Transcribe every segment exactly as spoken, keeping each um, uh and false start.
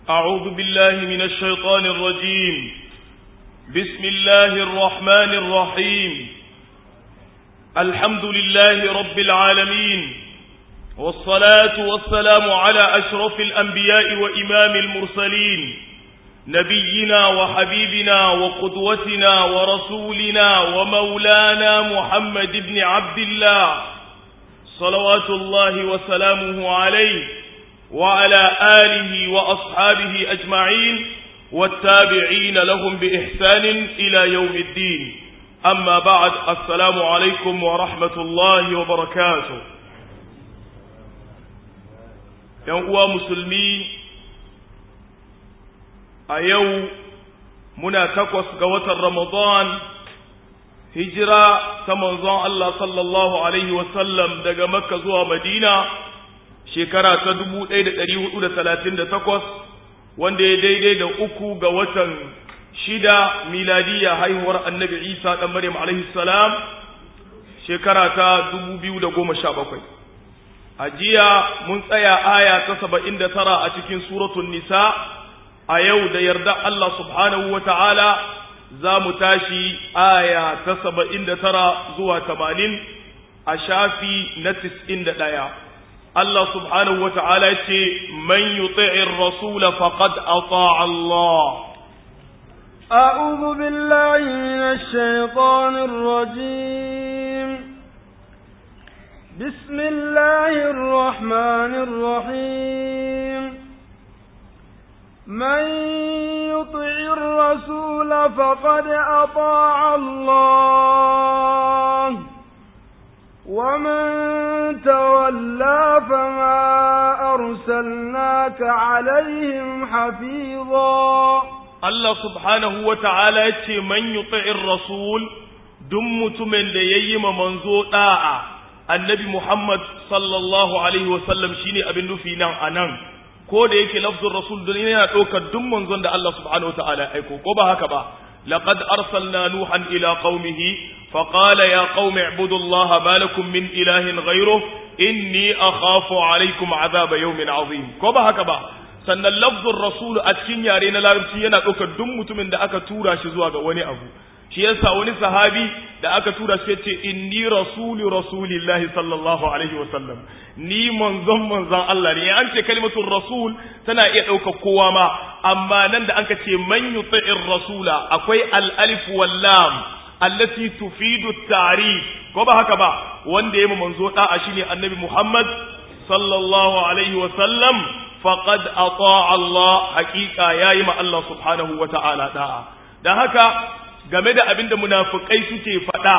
أعوذ بالله من الشيطان الرجيم. بسم الله الرحمن الرحيم. الحمد لله رب العالمين، والصلاة والسلام على أشرف الأنبياء وإمام المرسلين، نبينا وحبيبنا وقدوتنا ورسولنا ومولانا محمد بن عبد الله صلوات الله وسلامه عليه وعلى آله وأصحابه أجمعين والتابعين لهم بإحسان إلى يوم الدين. أما بعد، السلام عليكم ورحمة الله وبركاته. يا مسلمي، أيو منا تقوس قوة رمضان هجرة تمنظان الله صلى الله عليه وسلم دقى مكة زوى مدينة shekara ta dubu ɗaya da ɗari hudu da talatin da takwas, wanda ya daidai da uku ga watan shida miladiya haihuwar annabi Isa ɗan Maryam alaihi salam, shekara ta dubu biyu da goma sha bakwai. A jiya mun tsaya aya ta saba'in da tara a cikin suratun nisa. A yau da yarda Allah subhanahu wa ta'ala za mu tashi aya ta saba'in da tara zuwa tamanin a shafi na tis'in da ɗaya. Allah subhanahu wa ta'ala ce, Man yuti'ir rasula faqad ata'a Allah. A'udhu billahi minash shaitanir rajim. Bismillahir rahmanir rahim. Man yuti'ir rasula faqad ata'a Allah. ومن تولى فما أرسلناك عليهم حفيظا. الله سبحانه وتعالى يتي من يطع الرسول دم تمن لييم منزو داعا النبي محمد صلى الله عليه وسلم شيني أبن نفينا أنان ko da yake lafzul rasul don yana ɗaukar duk manzon da Allah subhanahu wa ta'ala aiko, ko ba haka ba. لقد أرسلنا نوحا إلى قومه فقال يا قوم اعبدوا الله ما لكم من إله غيره إني أخاف عليكم عذاب يوم عظيم. كوبا هكذا سن اللفظ الرسول أتكين يارين لاربسي yana ɗaukar duk mutumin da aka tura shi zuwa ga wani abu. Shi yasa wani sahabi da aka tura shi yace inni rasulu rasulillahi sallallahu alaihi wasallam, ni manzon manzon Allah ne. An ce kalimatul rasul tana iya ɗaukar kowa ma, amma nan da anka ce man yuti'ir rasula akwai al-alif wal lam allati tufidu at-ta'rif, ko ba haka ba, wanda yayi manzo da'a shine annabi Muhammad sallallahu alaihi wasallam faqad ata'a Allah, haqiqa yayi ma Allah subhanahu wa ta'ala da'a. Dan haka game da abinda munafikai suke faɗa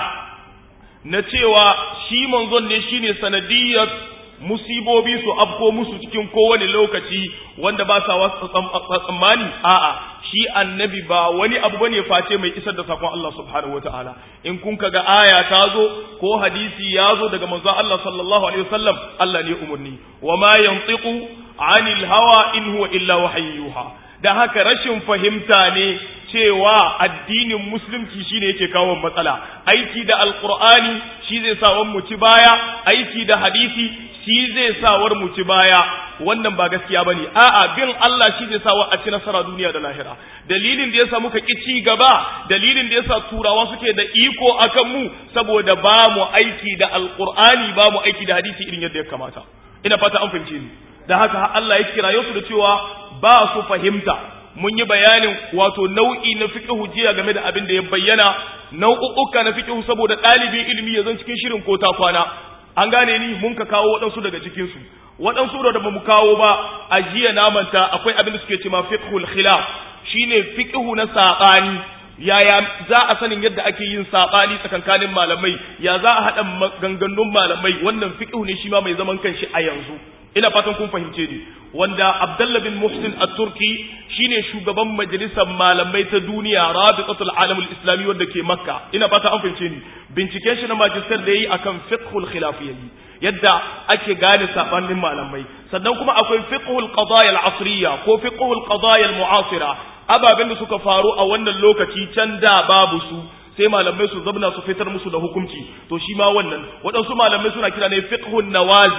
na cewa shi manzon ne shine sanadiyar musibobi su afko musu cikin kowane lokaci wanda ba sa wasu tsammani, a'a, shi annabi ba wani abu bane face mai isar da sakon Allah subhanahu wataala. In kun kaga aya ta zo ko hadisi ya zo daga manzon Allah sallallahu alaihi wasallam, Allah ne umurni, wa ma yantiqu anil hawa in huwa illa wahyuha. Dan haka rashin fahimta ne cewa addinin musulunci shine yake kawo matsala. Aiki da alqur'ani shi zai sa mu ci baya, aiki da hadisi shi zai sa war mu ci baya. Wannan ba gaskiya bane. A'a, bin Allah shi zai sa wa a ci nasara duniya da lahira. Dalilin da yasa muka ki ci gaba, dalilin da yasa turawa suke da iko akan mu, saboda ba mu aiki da alqur'ani, ba mu aiki da hadisi irin yadda ya kamata. Ina fata an fahimce ni. Da haka Allah ya kira su da cewa ba su fahimta. Mun yi bayanin wato nau'i na fiqhu jiya game da abin da ya bayyana, nau'uka na fiqhu saboda ɗalibin ilimi ya zan cikin shirin ko ta kwana. An gane ni, mun ka kawo waɗansu daga cikin su. Waɗansu da ba mu kawo ba a jiya na manta, akwai abin da suke cewa fiqhul khilaf, shine fiqhu na saɓani. Yaya za a sanin yadda ake yin saɓani tsakankanin malamai, ya za a haɗa maganganun malamai, wannan fiqhu ne shi ma mai zaman kanshi a yanzu. Ina fatan kun fahimce ni. Wanda Abdullah bin Muhsin at-Turki shine shugaban majalisar malamai ta duniya, Rabitatul Alam al-Islami wanda ke Makka. Ina fata an fahimce ni. Binciken shi na magister da yayi akan fiqhul khilafiyyi, yadda ake gane sabanin malamai. Sannan kuma akwai fiqhul qadaya al-asriya ko fiqhul qadaya al-mu'asira, ababen da suka faru a wannan lokaci can da babu su, sai malamai su zabna su fitar musu da hukunci. To shi ma wannan waɗansu malamai suna kira ne fiqhun nawazil,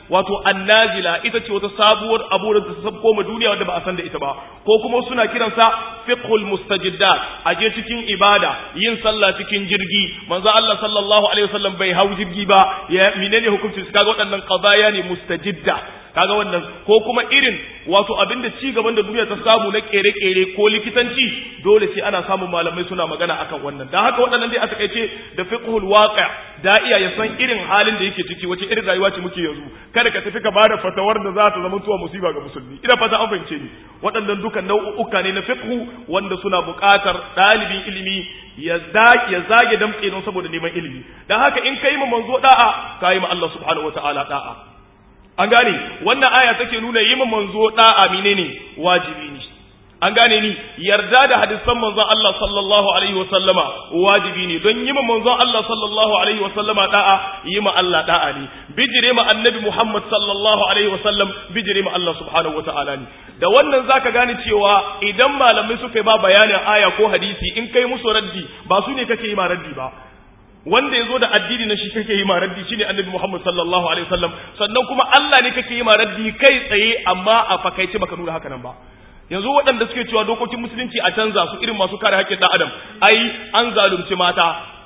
wato annazila ita ce wata sabuwar abu da ta sabko ma duniya wanda ba a san da ita ba, ko kuma suna kiransa fiqhul mustajiddat, aje cikin ibada yin sallah cikin jirgi, manzo Allah sallallahu alaihi wasallam bai hau jirgi ba, ya menene hukuncin su? Kaga waɗannan qadaya ne mustajidda, kaga wannan ko kuma irin wato abinda ci gaban da duniya ta samu na kere-kere ko likitanci, dole sai ana samun malamai suna magana akan wannan. Dan haka waɗannan dai a takeice da fiqhul waqi' da iya ya san irin halin da yake ciki, wace irin rayuwa ce muke yanzu, kada ka tafi ka bada fatawar da za ta zama tuwa musiba ga musulmi. Ina fata an fahimce ni. Waɗannan dukan nau'uka ne na fiqhu wanda suna buƙatar ɗalibin ilimi ya ya zage damtse don saboda neman ilimi. Dan haka in kai ma manzo da'a, kai ma Allah subhanahu wataala da'a. An gane wannan aya take nuna yi manzo da'a menene wajibi ne. An gane ni yarda da hadisan manzon Allah sallallahu alaihi wa sallama wajibi ne, don yi manzon Allah sallallahu alaihi wa sallama da'a yi ma Allah da'a ne, bijire ma annabi Muhammad sallallahu alaihi wa sallam bijire ma Allah subhanahu wa ta'ala ne. Da wannan zaka gane cewa idan malamai suka ba bayanin aya ko hadisi, in kai musu raddi ba su ne kake yi ma raddi ba, wanda ya zo da addini na shi kake yi ma raddi shine annabi Muhammad sallallahu alaihi wasallam, sannan kuma Allah ne kake yi ma raddi kai tsaye amma a fakaice baka nuna haka nan ba. Yanzu waɗanda suke cewa dokokin musulunci a canza su, irin masu kare haƙƙin ɗan adam, ai an zalunci mata,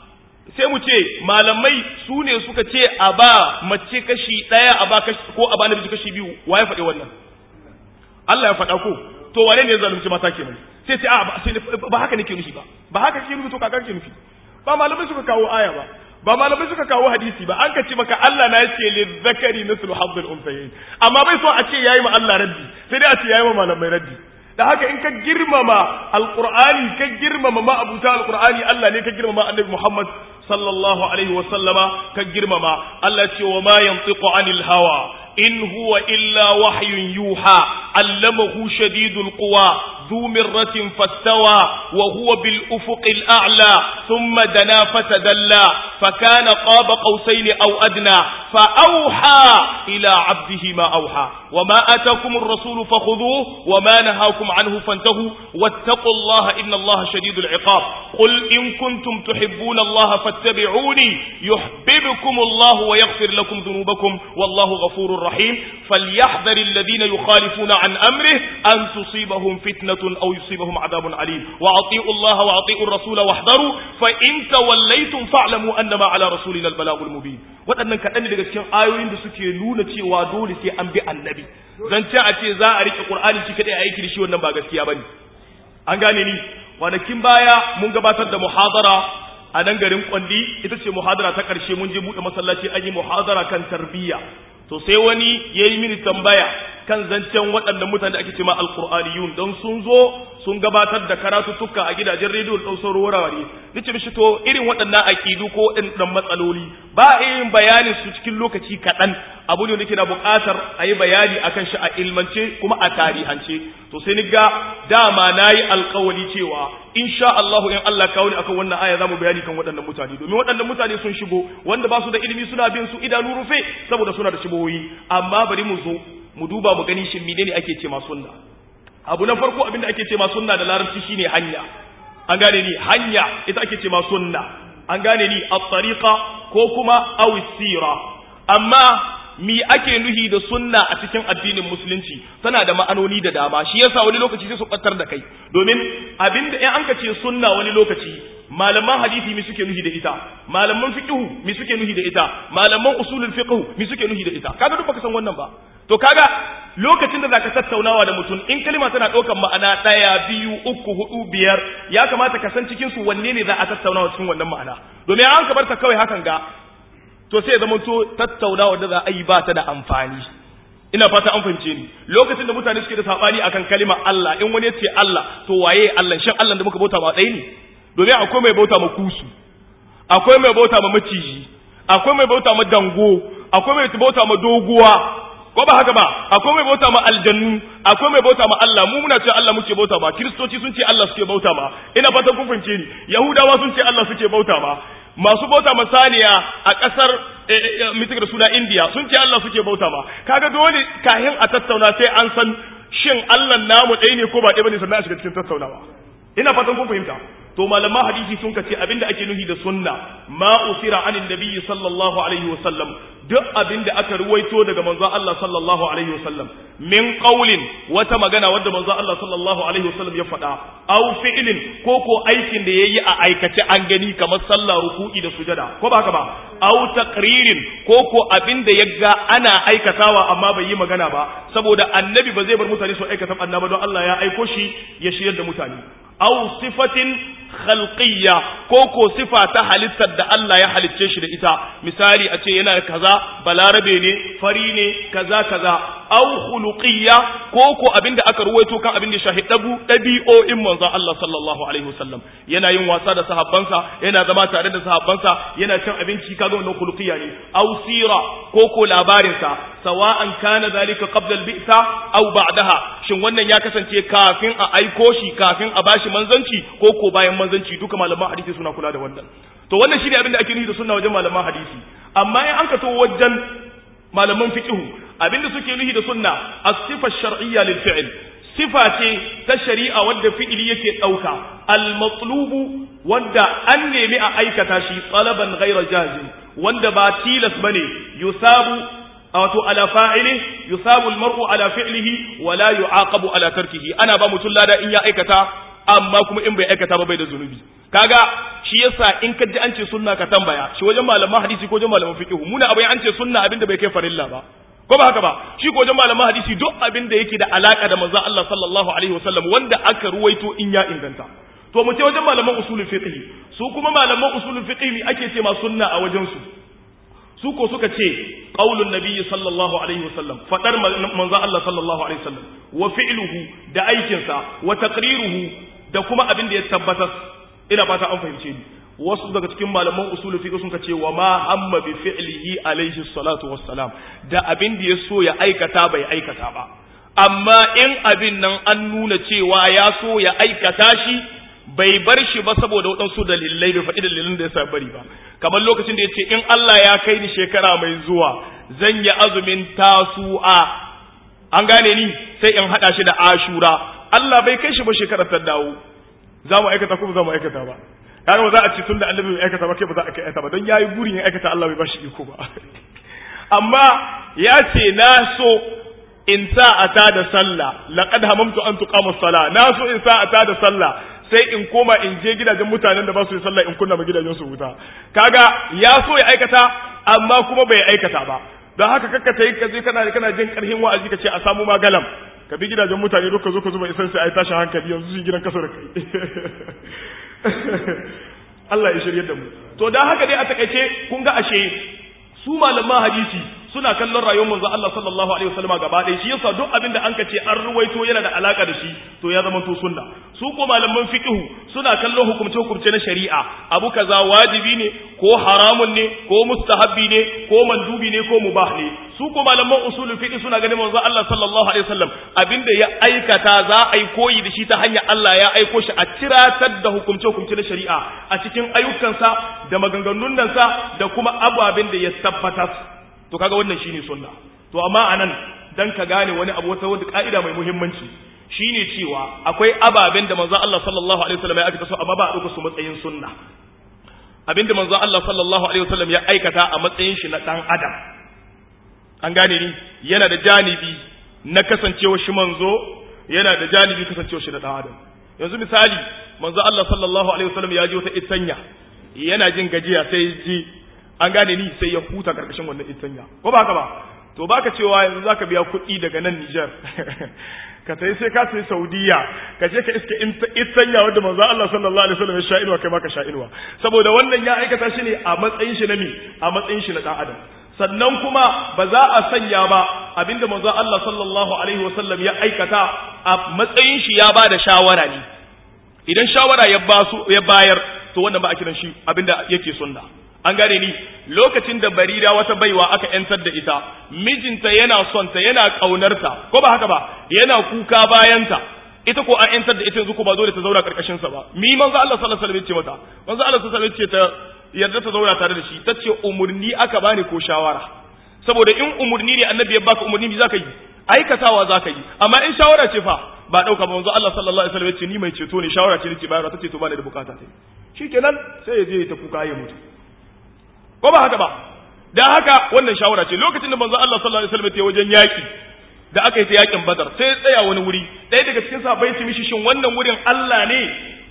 sai mu ce malamai su ne suka ce a ba mace kashi ɗaya a ba kashi ko a ba namiji kashi biyu, wa ya faɗi wannan? Allah ya faɗa ko? To wane ne ya zalunci mata kenan? Sai ce a ba haka nake nufi ba, ba haka ke nufi, to kaka ke nufi. Ba malamai suka kawo aya ba, ba malamai suka kawo hadisi ba, an ka ce maka Allah na yace li zakari mislu hazzul unsayayn, amma bai so a ce yayi ma Allah raddi, sai dai a ce yayi ma malamai raddi. Da haka in ka girmama alqur'ani, ka girmama ma abuta alqur'ani, Allah ne ka girmama annabi Muhammad sallallahu alaihi wa sallama ka girmama. Allah ce wa ma yantiqu anil hawa in huwa illa wahyun yuha allamahu shadidul quwa ذو مرة فاستوى وهو بالأفق الأعلى ثم دنا فتدلى فكان قاب قوسين أو أدنى فأوحى إلى عبده ما أوحى وما آتاكم الرسول فخذوه وما نهاكم عنه فانتهوا واتقوا الله إن الله شديد العقاب قل إن كنتم تحبون الله فاتبعوني يحببكم الله ويغفر لكم ذنوبكم والله غفور رحيم فليحذر الذين يخالفون عن أمره أن تصيبهم فتنة أو يصيبهم عذاب عليم وأطيعوا الله وأطيعوا الرسول واحذروا فإن توليتم فاعلموا أنما على رسولنا البلاغ المبين. waɗannan kaɗan ne daga cikin ayoyin da suke nuna cewa dole sai an bi annabi. Zance a ce za a riƙe Qur'ani shi kaɗai a aiki da shi, wannan ba gaskiya bane. An gane ni, kwanakin baya mun gabatar da muhadara a nan garin Kwandi, ita ce muhadara ta ƙarshe, mun je buɗe masallaci an yi muhadara kan tarbiyya. To sai wani ya yi mini tambaya kan zancen waɗannan mutane da ake ce ma alƙur'aniyun, don sun zo sun gabatar da karatuttuka a gidajen rediyo da sauran wurare. Nace mishi to irin waɗannan aƙidu ko waɗannan matsaloli ba a yin bayanin su cikin lokaci kaɗan, abu ne da na buƙatar a yi bayani akan shi a ilmance kuma a tarihance. To sai ni ga dama na yi alƙawari cewa insha Allah in Allah kawo ni akan wannan aya zamu bayani kan waɗannan mutane, domin waɗannan mutane sun shigo wanda ba su da ilimi suna bin su idanu rufe saboda suna da shibohi. Amma bari mu zo mu duba mu gani shin menene ake ce ma sunna. Abu na farko abinda ake ce ma sunna da larabci shine hanya. An gane ni, hanya ita ake ce ma sunna. An gane ni, at-tariqa ko kuma aw sira. Amma mi ake nuhi da sunna a cikin addinin musulunci tana da ma'anoni da dama, shi yasa wani lokaci sai su ɓatar da kai, domin abinda in an ka ce sunna wani lokaci malaman hadisi mi suke nuhi da ita, malaman fiqhu mi suke nuhi da ita, malaman usulul fiqhu mi suke nuhi da ita. Kaga duk baka san wannan ba. To kaga lokacin da zaka tattaunawa da mutum, in kalma tana ɗaukar ma'ana ɗaya, biyu, uku, hudu, biyar, ya kamata ka san cikin su wanne ne za a tattaunawa cikin wannan ma'ana, domin an ka bar ta kawai hakan ga to sai zaman to tattaunawa da za a yi ba ta da amfani. Ina fata an fahimce ni. Lokacin da mutane suke da sabani akan kalimar Allah, in wani ya ce Allah, to waye Allah? Shin Allah da muka bauta ma ɗaya ne? Domin akwai mai bauta ma kusu, akwai mai bauta ma maciji, akwai mai bauta ma dango, akwai mai bauta ma doguwa, ko ba haka ba? Akwai mai bauta ma aljannu, akwai mai bauta ma Allah. Mu muna ce Allah muke bauta ma, Kiristoci sun ce Allah suke bauta ma. Ina fata kun fahimce ni. Yahudawa sun ce Allah suke bauta ma. Masu bauta masaniya a ƙasar mitik da suna India sun ce Allah suke bauta ma. Kaga dole kahin a tattauna sai an san shin Allah namu ɗaya ne ko ba ɗaya bane sannan a shiga cikin tattaunawa. Ina fatan kun fahimta. To malaman hadisi sun kace abinda ake nuhi da sunna ma usira anin nabiyyi sallallahu alaihi wa sallam, duk abin da aka ruwaito daga manzon Allah sallallahu alaihi wasallam min qaulin wata magana wadda manzon Allah sallallahu alaihi wasallam ya faɗa aw fi'lin ko ko aikin da yayi a aikace an gani kamar sallah ruku'i da sujada ko ba haka ba aw taqririn ko ko abin da yaga ana aikatawa amma bai yi magana ba saboda annabi ba zai bar mutane su aikata annabi don Allah ya aiko shi ya shiryar da mutane aw sifatin khalqiyya ko ko sifa ta halittar da Allah ya halicce shi da ita misali a ce yana kaza balarabe ne fari ne kaza kaza aw khuluqiyya ko ko abinda aka ruwaito kan abinda shahidabu dabi'o'in manzon Allah sallallahu alaihi wasallam yana yin wasa da sahabbansa yana zama tare da sahabbansa yana cin abinci kaga wannan khuluqiyya ne aw sira ko ko labarin sa sawa'an kana zalika qabla al-bi'sa aw ba'daha shin wannan ya kasance kafin a aiko shi kafin a bashi manzanci ko ko bayan manzanci duka malaman hadisi suna kula da wannan to wannan shine abin da ake nufi da sunna wajen malaman hadisi amma in an ka to wajen malaman fiqh abinda suke nufi da sunna as-sifa ash-shar'iyya lil fi'l sifa ce ta shari'a wadda fi'ili yake dauka al-matlubu wanda an nemi a aikata shi talaban ghayra jazim wanda ba tilas bane yusabu wato ala fa'ili yusabu al-mar'u ala fi'lihi wa la yu'aqabu ala tarkihi ana ba mutum lada in ya aikata amma kuma in bai aikata ba bai da zunubi kaga shi yasa in ka ji an ce sunna ka tambaya shi wajen malaman hadisi ko wajen malaman fiqh muna abin an ce sunna abinda bai kai farilla ba ko ba haka ba shi ko wajen malaman hadisi duk abin da yake da alaka da manzon Allah sallallahu alaihi wasallam wanda aka ruwaito in ya inganta to mu ce wajen malaman usulul fiqh su kuma malaman usulul fiqh mi ake ce ma sunna a wajen su su ko suka ce qaulun nabiyyi sallallahu alaihi wasallam fadar manzon Allah sallallahu alaihi wasallam wa fi'luhu da aikinsa wa taqriruhu da kuma abin da ya tabbatar ina fata an fahimce ni wasu daga cikin malaman usulul fiqh sun ce wa ma hamma bi fi'lihi alaihi salatu wassalam da abin da ya so ya aikata bai aikata ba amma in abin nan an nuna cewa ya so ya aikata shi bai bar shi ba saboda waɗansu dalilai bai faɗi dalilin da ya sa bari ba kamar lokacin da ya ce in Allah ya kai ni shekara mai zuwa zan yi azumin tasu'a an gane ni sai in haɗa shi da ashura Allah bai kai shi ba shekarar ta dawo za mu aikata ko ba za mu aikata ba kaga ba za a ce tun da annabi bai aikata ba kai ba za a aikata ba don yayi burin ya aikata Allah bai ba shi iko ba amma ya ce na so in sa'ata da sallah laqad hamamtu an tuqama as-salah na so in sa'ata da sallah sai in koma in je gidajen mutanen da ba su yi sallah in kunna ma gidajen su wuta kaga ya so ya aikata amma kuma bai aikata ba don haka kakka tayi ka je kana kana jin karhin wa'azi ka ce a samu magalam ka bi gidajen mutane duka zo ka zuba isan sai ai tashin hankali yanzu su gidan kaso da kai Allah ya shirye da mu to dan haka dai a takeice kun ga ashe su malaman hadisi suna kallon rayuwar manzo Allah sallallahu alaihi wasallam gaba ɗaya shi yasa duk abin da an kace an ruwaito yana da alaka da shi to ya zama to sunna su ko malaman fiqh suna kallon hukumce hukumce na shari'a abu kaza wajibi ne ko haramun ne ko mustahabbi ne ko mandubi ne ko mubah ne su ko malaman usulul fiqh suna ganin manzo Allah sallallahu alaihi wasallam abinda ya aikata za a yi koyi da shi ta hanyar Allah ya aiko shi a ciratar da hukumce hukumce na shari'a a cikin ayyukansa da maganganun sa da kuma ababen da ya tabbatar to kaga wannan shine sunna to amma anan dan ka gane wani abu wata wanda kaida mai muhimmanci shine cewa akwai ababen da manzo Allah sallallahu alaihi wasallam ya aikata su amma ba a dauka su matsayin sunna abinda manzo Allah sallallahu alaihi wasallam ya aikata a matsayin shi na dan adam an gane ni yana da janibi na kasancewa shi manzo yana da janibi kasancewa shi na dan adam yanzu misali manzo Allah sallallahu alaihi wasallam ya ji wata itanya yana jin gajiya sai ji an gane ni sai ya huta karkashin wannan itanya ko ba haka ba to baka cewa yanzu zaka biya kuɗi daga nan Niger ka tayi sai ka tayi Saudiya ka je ka iske itanya wanda manzo Allah sallallahu alaihi wasallam ya sha'inwa kai maka sha'inwa saboda wannan ya aikata shi ne a matsayin shi na mi a matsayin shi na dan adam sannan kuma ba za a sanya ba abinda manzo Allah sallallahu alaihi wasallam ya aikata a matsayin shi ya bada shawara ne idan shawara ya basu ya bayar to wannan ba a kiran shi abinda yake sunna an gane ni lokacin da barira wata baiwa aka yantar da ita mijinta yana son ta yana kaunarta ko ba haka ba yana kuka bayanta ita ko an yantar da ita yanzu ko ba dole ta zauna karkashin sa ba mi manzo Allah sallallahu alaihi wasallam ya ce mata manzo Allah sallallahu alaihi wasallam ya ce ta yarda ta zauna tare da shi tace umurni aka bani ko shawara saboda in umurni ne annabi ya baka umurni me zaka yi aikatawa zaka yi amma in shawara ce fa ba dauka ba manzo Allah sallallahu alaihi wasallam ya ce ni mai ceto ne shawara ce nake bayarwa tace to ba da bukata ta shikenan sai ya je ta kuka ya mutu ko ba haka ba dan haka wannan shawara ce lokacin da manzo Allah sallallahu alaihi wasallam ya wajen yaki da aka yi ta yakin Badar sai ya tsaya wani wuri ɗaya daga cikin sahabbai ya ce mishi shin wannan wurin Allah ne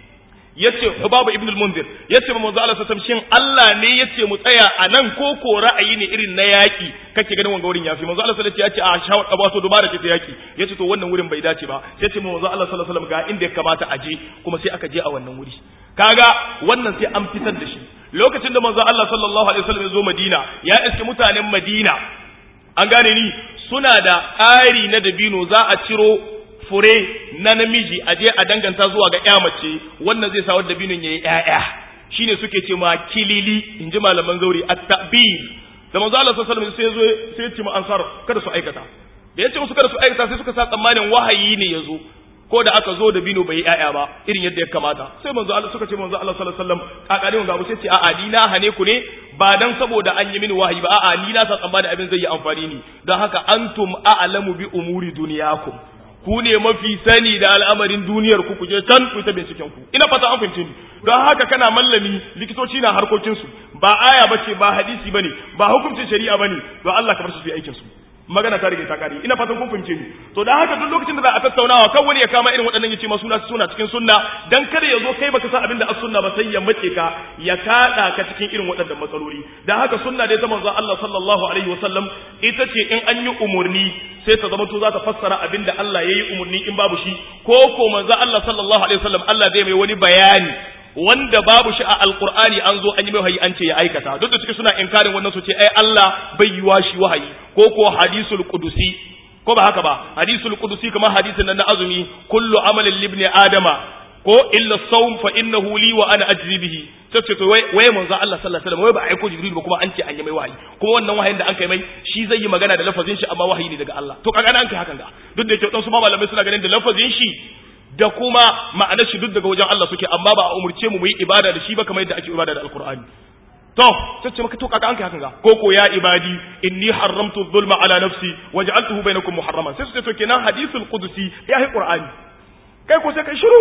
yace Hubab ibn al-Munzir yace manzo Allah sallallahu alaihi wasallam shin Allah ne yace mu tsaya a nan ko ko ra'ayi ne irin na yaki kake ganin wannan wurin yafi manzo Allah sallallahu alaihi wasallam yace a shawar abato dubara ce ta yaki yace to wannan wurin bai dace ba sai ce manzo Allah sallallahu alaihi wasallam ga inda ya kamata a je kuma sai aka je a wannan wuri kaga wannan sai an fitar da shi lokacin da manzo Allah sallallahu alaihi wasallam ya zo Madina ya iske mutanen Madina an gane ni suna da ƙari na dabino za a ciro fure na namiji a je a danganta zuwa ga ƴa mace wannan zai sa wadda dabinon yayi ƴaƴa shine suke ce ma kilili inji malaman zauri at-ta'bir da manzo Allah sallallahu alaihi wasallam sai zo sai ya ce mu ansar kada su aikata da yace musu kada su aikata sai suka sa tsammanin wahayi ne yazo ko da aka zo da bino bai yaya ba irin yadda ya kamata sai manzo Allah suka ce manzo Allah sallallahu alaihi wasallam kakari ga abu sai ce a'a ni na hane ku ne ba dan saboda an yi mini wahayi ba a'a ni na san tsammani abin zai yi amfani ni dan haka antum a'lamu bi umuri dunyakum ku ne mafi sani da al'amarin duniyar ku kuje can ku ta binciken ku ina fata an fahimce ni don haka kana mallami likitoci na harkokin su ba aya bace ba hadisi bane ba hukuncin shari'a bane don Allah ka bar su su yi aikin su magana ta rige ta kare ina fatan kun fahimce ni to dan haka duk lokacin da za a tattaunawa kan wani ya kama irin waɗannan yace ma suna suna cikin sunna dan kada ya zo kai baka san abin da as-sunna ba sai ya mace ka ya kada ka cikin irin waɗannan matsaloli dan haka sunna dai ta manzo Allah sallallahu alaihi wasallam ita ce in an yi umurni sai ta zama to za ta fassara abin da Allah yayi umurni in babu shi ko ko manzo Allah sallallahu alaihi wasallam Allah zai mai wani bayani wanda babu shi a alqur'ani an zo an yi mai wahayi an ce ya aikata duk da cikin suna inkarin wannan su ce ai Allah bai yi washi wahayi ko ko hadisul qudusi ko ba haka ba hadisul qudusi kamar hadisin nan na azumi kullu amalin libni adama ko illa sawm fa innahu li wa ana ajzi bihi sai to wai wai manzo Allah sallallahu alaihi wasallam wai ba aiko jibril ba kuma an ce an yi mai wahayi kuma wannan wahayin da an kai mai shi zai yi magana da lafazin shi amma wahayi ne daga Allah to kaga an kai hakan ga duk da yake dan su ma malamai suna ganin da lafazin shi da kuma ma'anar shi duk daga wajen Allah suke amma ba a umurce mu mu yi ibada da shi ba kamar yadda ake ibada da alqur'ani to sai maka to kaga an kai hakan ga koko ya ibadi inni haramtu dhulma ala nafsi waj'altuhu bainakum muharraman sai su ce to kenan hadithul qudsi ya yi qur'ani kai ko sai kai shiru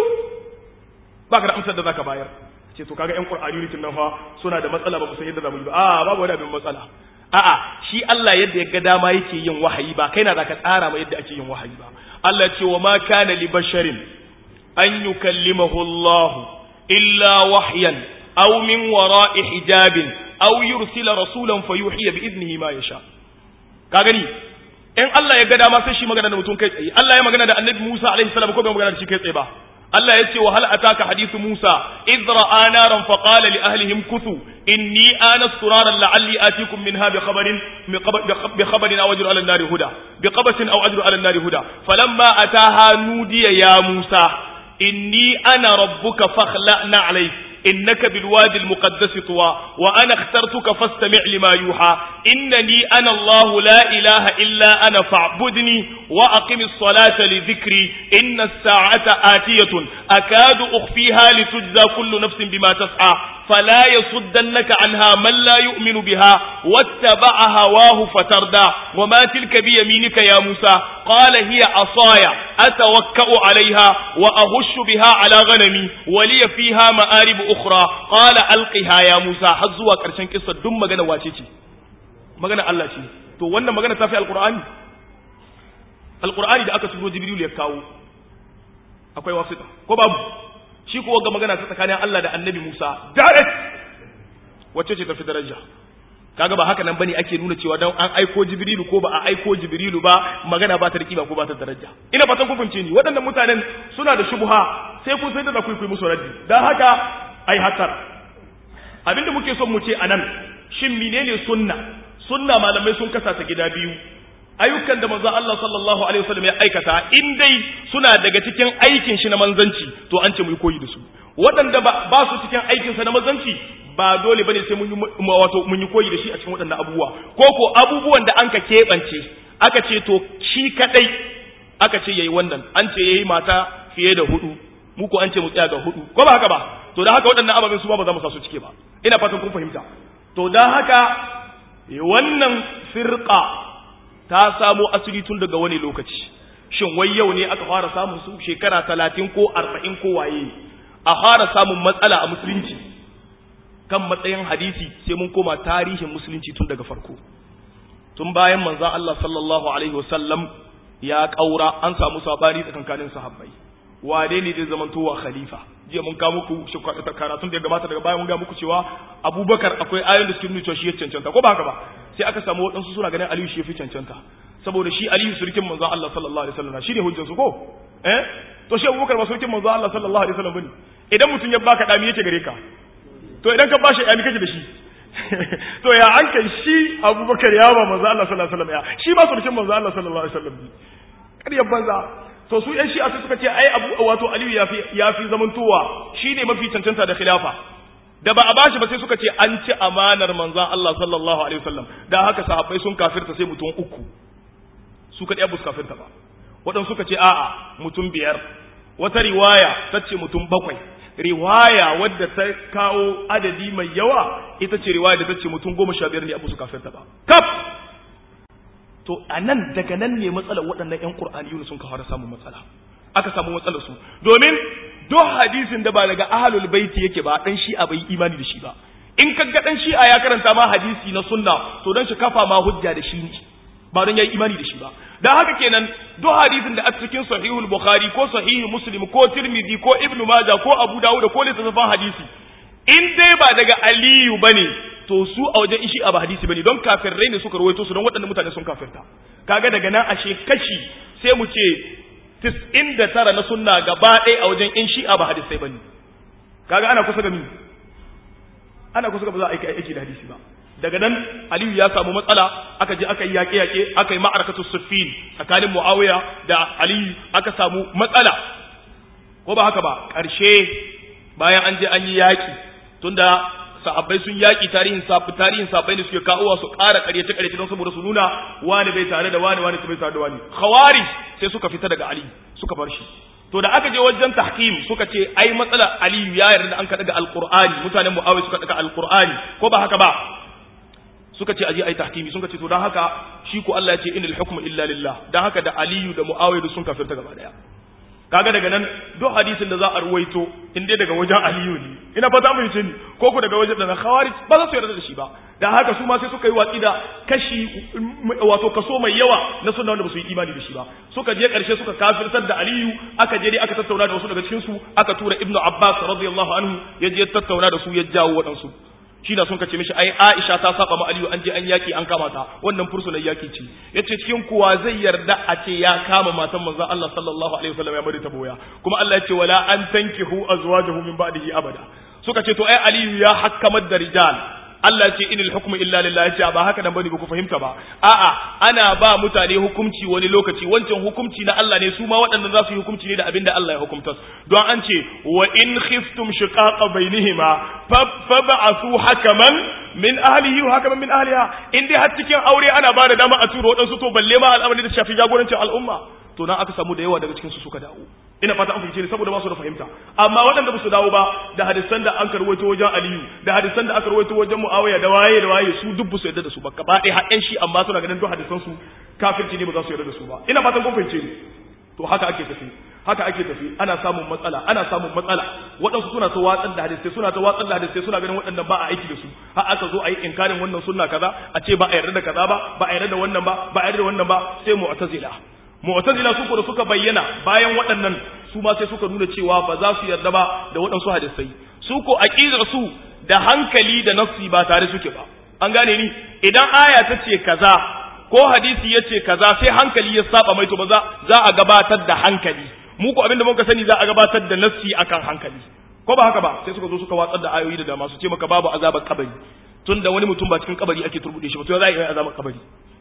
ba ka da amsar da zaka bayar ce to kaga ƴan qur'ani ne nan fa suna da matsala ba ku san yadda zamu yi ba a babu wani abin matsala a'a shi Allah yadda ya ga dama yake yin wahayi ba kai na zaka tsara ma yadda ake yin wahayi ba Allah ce wa ma kana li basharin an yukallimahu Allah illa wahyan aw min wara'i hijabin aw yursila rasulan fayuhiya bi idnihi ma yasha ka gani in Allah ya ga dama sai shi magana da mutum kai tsaye Allah ya magana da Annabi Musa alaihi salam ko bai magana da shi kai tsaye ba Allah ya ce wa hal ataka hadithu Musa idh ra'a naran fa qala li ahlihim kuthu inni anastu naran la'alli atikum minha bi khabarin bi khabarin aw ajru ala an-nari huda bi qabatin aw ajru ala an-nari huda falamma ataha nudiya ya Musa inni ana rabbuka fakhla'na alayk innaka bilwadi almuqaddas tuwa wa ana ikhtartuka fastami' lima yuha innani ana Allah la ilaha illa ana fa'budni wa aqimis salata li dhikri inna as-sa'ata atiyatun akadu ukhfiha litujza kullu nafsin bima tas'a fala yasuddannaka anha man la yu'minu biha wattaba'a hawahu fatarda wama tilka bi yaminika ya Musa qala hiya asaya atawakka'u 'alayha wa ahushu biha 'ala ghanami wa li fiha ma'arib ukhra qala alqiha ya Musa har zuwa karshen kissa duk magana wace ce magana Allah ce to wannan magana ta fi alqur'ani alqur'ani da aka turo jibril ya kawo akwai wasita ko babu shi ko ga magana ta tsakanin Allah da annabi Musa direct wace ce ta fi daraja kaga ba haka nan bane ake nuna cewa dan an aiko jibrilu ko ba a aiko jibrilu ba magana ba ta da kiba ko ba ta daraja ina fatan kun fahimce ni waɗannan mutanen suna da shubha sai kun sai da ku ku musu raddi dan haka ai hatar abinda muke son mu ce anan shin menene sunna sunna malamai sun kasa ta gida biyu ayyukan da manzo Allah sallallahu alaihi wasallam ya aikata in dai suna daga cikin aikin shi na manzanci to an ce mu koyi da su waɗanda ba su cikin aikin sa na manzanci ba dole bane sai mun yi wato mun yi koyi da shi a cikin waɗannan abubuwa ko ko abubuwan da anka kebance aka ce to shi kadai aka ce yayi wannan an ce yayi mata fiye da hudu mu ko an ce mu tsaya ga hudu ko ba haka ba to dan haka waɗannan ababen su ba ba za mu sa su cike ba ina fatan kun fahimta to dan haka wannan firqa ta samo asali tun daga wani lokaci shin wai yau ne aka fara samun su shekara talatin ko arba'in ko waye a fara samun matsala a musulunci kan matsayin hadisi sai mun koma tarihin musulunci tun daga farko tun bayan manzon Allah sallallahu alaihi wasallam ya kaura an samu sabani tsakankanin sahabbai wane ne zai zamantowa khalifa jiya mun kawo muku shi karatun da ya gabata daga bayan mun ga muku cewa Abubakar akwai ayoyin da suke nuna cewa shi ya cancanta ko ba haka ba sai aka samu wadansu suna ganin Aliyu shi ya fi cancanta saboda shi Aliyu surkin manzon Allah sallallahu alaihi wasallam shine hujjar su ko eh to shi Abubakar ba surkin manzon Allah sallallahu alaihi wasallam bane idan mutun ya baka dami yake gare ka to idan ka bashi dami kake da shi to ya an kai shi Abubakar ya ba manzon Allah sallallahu alaihi wasallam ya shi ba surkin manzon Allah sallallahu alaihi wasallam kar ya banza to su yan shi'a suka ce ai abu wato Aliyu yafi yafi zamantowa shine mafi cancanta da khilafa da ba a bashi ba sai suka ce an ci amanar manzon Allah sallallahu alaihi wasallam da haka sahabbai sun kafirta sai mutum uku su kadai abu kafirta ba wadan suka ce a'a mutum biyar wata riwaya tace mutum bakwai riwaya wadda ta kawo adadi mai yawa ita ce riwaya da tace mutum goma sha biyar ne abu su kafirta ba kaf to anan daga nan ne matsalar waɗannan ƴan Qur'aniyun sun kawo samun matsala aka samu matsalar su domin duk hadisin da ba daga ahlul baiti yake ba dan shi'a bai imani da shi ba in kaga dan shi'a ya karanta ma hadisi na sunna to dan shi kafa ma hujja da shi ne ba dan yayi imani da shi ba dan haka kenan duk hadisin da a cikin sahihul bukhari ko sahih muslim ko tirmidhi ko ibnu majah ko abu dawud ko littafin hadisi in dai ba daga aliyu bane to su a wajen ishi ba hadisi bane don kafirai ne suka rawaito su don waɗannan mutane sun kafirta kaga daga nan ashe kashi sai mu ce tis'in da tara na sunna gaba ɗaya a wajen in shi'a ba hadisai bane kaga ana kusa ga mi ana kusa ga ba za a yi aiki da hadisi ba daga nan aliyu ya samu matsala aka je aka yi yaƙe yaƙe aka yi ma'arakatu siffin tsakanin muawiya da aliyu aka samu matsala ko ba haka ba ƙarshe bayan an je an yi yaƙi tunda sahabbai sun yaki tarihin safi tarihin sahabbai ne suke kawowa su ƙara ƙaryace ƙaryace don saboda su nuna wani bai tare da wani wani bai tare da wani khawarij sai suka fita daga ali suka bar shi to da aka je wajen tahkim suka ce ai matsala ali ya yarda da an ka daga alqur'ani mutanen muawiya suka daga alqur'ani ko ba haka ba suka ce aje ai tahkimi suka ce to dan haka shi ko Allah ya ce inal hukmu illa lillah dan haka da aliyu da muawiya sun kafirta gaba daya kaga daga nan duk hadisin da za a ruwaito in dai daga wajen aliyu ne ina fata mun ce ni ko ku daga wajen da khawarij ba za su yarda da shi ba dan haka su ma sai suka yi watsi da kashi wato kaso mai yawa na sunna wanda ba su yi imani da shi ba suka je karshe suka kafirtar da aliyu aka je dai aka tattauna da wasu daga cikin su aka tura ibnu abbas radiyallahu anhu ya je tattauna da su ya jawo wadansu shi na sun kace mishi ai Aisha ta saba ma Aliyu an je an yaki an kama ta wannan fursunan yaki ce yace cikin kuwa zai yarda a ce ya kama matan manzon Allah sallallahu alaihi wasallam ya bari ta boya kuma Allah ya ce wala an tankihu azwajahu min ba'dihi abada suka ce to ai Aliyu ya hakkamar da rijal Allah ya ce inil hukmu illa lillah ya ce ba haka nan bane ba ku fahimta ba a'a ana ba mutane hukunci wani lokaci wancan hukunci na Allah ne su ma waɗannan za su yi hukunci ne da abin da Allah ya hukunta don an ce wa in khiftum shiqaqa bainihima fab'athu hakaman min ahlihi wa hakaman min ahliha in dai har cikin aure ana ba da dama a turo waɗansu to balle ma al'amari da shafi jagorancin al'umma to nan aka samu da yawa daga cikin su suka dawo ina fata an fahimce ni saboda ba su da fahimta amma waɗanda ba su dawo ba da hadisan da an karwaito wajen Aliyu da hadisan da aka karwaito wajen Muawiya da waye da waye su dubbu su yarda da su ba gaba ɗaya har ƴan shi amma suna ganin duk hadisan su kafirci ne ba za su yarda da su ba ina fatan kun fahimce ni to haka ake tafi haka ake tafi ana samun matsala ana samun matsala waɗansu suna ta watsar da hadisai suna ta watsar da hadisai suna ganin waɗannan ba a aiki da su har aka zo a yi inkarin wannan sunna kaza a ce ba a yarda da kaza ba ba a yarda da wannan ba ba a yarda da wannan ba sai mu'tazila mu'tazila su ko da suka bayyana bayan waɗannan su ma sai suka nuna cewa ba za su yarda ba da waɗansu hadisai su ko aqidar su da hankali da nafsi ba tare suke ba an gane ni idan aya ta ce kaza ko hadisi ya ce kaza sai hankali ya saba mai to ba za za a gabatar da hankali mu ko abinda muka sani za a gabatar da nafsi akan hankali ko ba haka ba sai suka zo suka watsar da ayoyi da dama su ce maka babu azabar kabari tunda wani mutum ba cikin kabari ake turbude shi ba to za a yi azabar kabari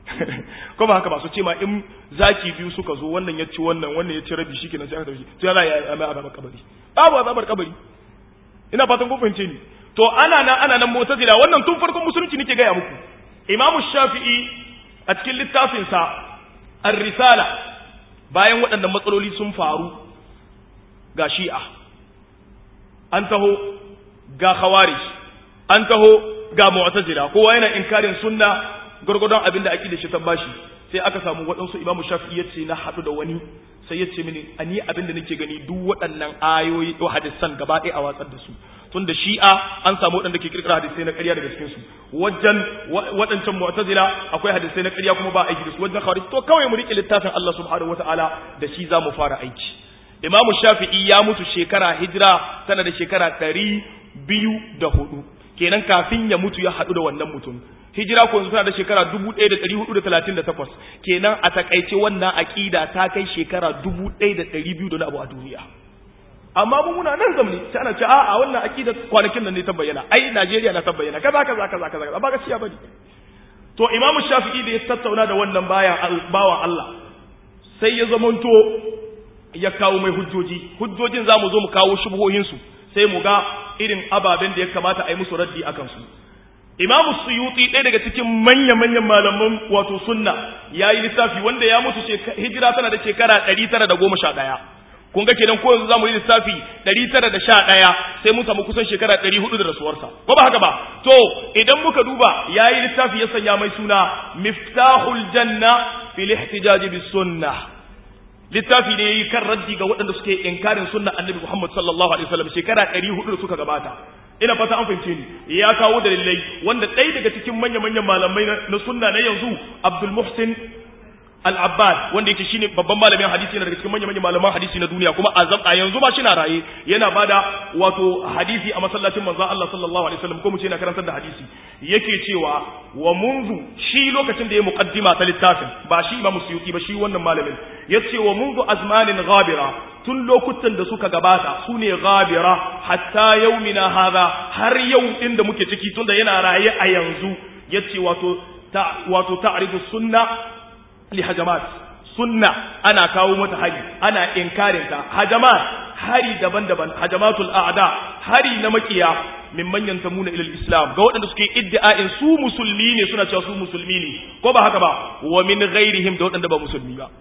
ko ba haka ba su ce ma in zaki biyu suka zo wannan ya ci wannan wannan ya ci rabi shikenan sai aka tafi to ya za a yi azabar kabari babu azabar kabari ina fatan kun fahimce ni to ana nan ana nan mu'tazila wannan tun farkon musulunci nake ga ya muku imamu shafi'i a cikin littafinsa ar-risala bayan waɗannan matsaloli sun faru ga shi'a an taho ga khawarij an taho ga mu'tazila kowa yana inkarin sunna gurgurdan abinda aqida shi tabbashi sai aka samu waɗansu imamu shafi'i yace na hadu da wani sai yace mini ani abinda nake gani duk waɗannan ayoyi ko hadisan gaba ɗaya a watsar da su tunda shi'a an samu waɗanda ke kirkira hadisai na ƙarya daga cikin su wajen waɗancan mu'tazila akwai hadisai na ƙarya kuma ba aiki da su wajen khawarij to kawai mu rike littafin Allah subhanahu wataala da shi za mu fara aiki. Imam Shafi'i ya mutu shekara hijira tana da shekara ɗari biyu da hudu kenan kafin ya mutu ya haɗu da wannan mutum. Hijira ko yanzu tana da shekara dubu ɗaya da ɗari hudu da talatin da takwas kenan a takaice wannan aƙida ta kai shekara dubu ɗaya da ɗari biyu da abu a duniya. Amma mu muna nan zamani sai ana ce a'a wannan aƙida kwanakin nan ne ta bayyana ai Najeriya na ta bayyana kaza kaza kaza kaza ba gaskiya bane. To Imam Shafi'i da ya tattauna da wannan bayan bawan Allah sai ya zamanto ya kawo mai hujjoji hujjojin zamu zo mu kawo shubuhohin su sai mu ga irin ababen da ya kamata a yi musu raddi akan su. Imam Suyuti ɗaya daga cikin manya-manyan malaman wato sunna ya yi lissafi wanda ya mutu hijira tana da shekara ɗari tara da goma sha ɗaya. Kun ga kenan ko yanzu za mu yi lissafi ɗari tara da sha ɗaya sai mun samu kusan shekara ɗari hudu da rasuwarsa. Ko ba haka ba? To idan muka duba ya yi lissafi ya sanya mai suna Miftahul Janna fil Ihtijaj bis Sunnah. Littafi ne yayi kan raddi ga waɗanda suke inkarin sunna Annabi Muhammad sallallahu alaihi wasallam shekara ɗari hudu da suka gabata. Ina fata an fahimce ni ya kawo dalilai wanda ɗaya daga cikin manya-manyan malamai na sunna na yanzu Abdul Muhsin Al-Abbad wanda yake shine babban malamin hadisi yana daga cikin manya-manyan malaman hadisi na duniya kuma a yanzu ba shi na raye yana bada wato hadisi a masallacin manzon Allah sallallahu alaihi wasallam ko mu ce yana karantar da hadisi yake cewa wa munzu shi lokacin da ya muqaddima ta littafin ba shi Imam Suyuti ba shi wannan malamin yace wa munzu azmanin ghabira tun lokutan da suka gabata su ne ghabira hatta yaumina hadha har yau din da muke ciki tunda yana raye a yanzu yace wato ta wato ta'ridu sunna li hajamat sunna ana kawo mata hari ana inkarin ta hajamat hari daban-daban hajamatul a'da hari na makiya mimman yantamuna ila al-islam ga waɗanda suke iddia'in su musulmi ne suna cewa su musulmi ne ko ba haka ba wa min ghairihim da waɗanda ba musulmi ba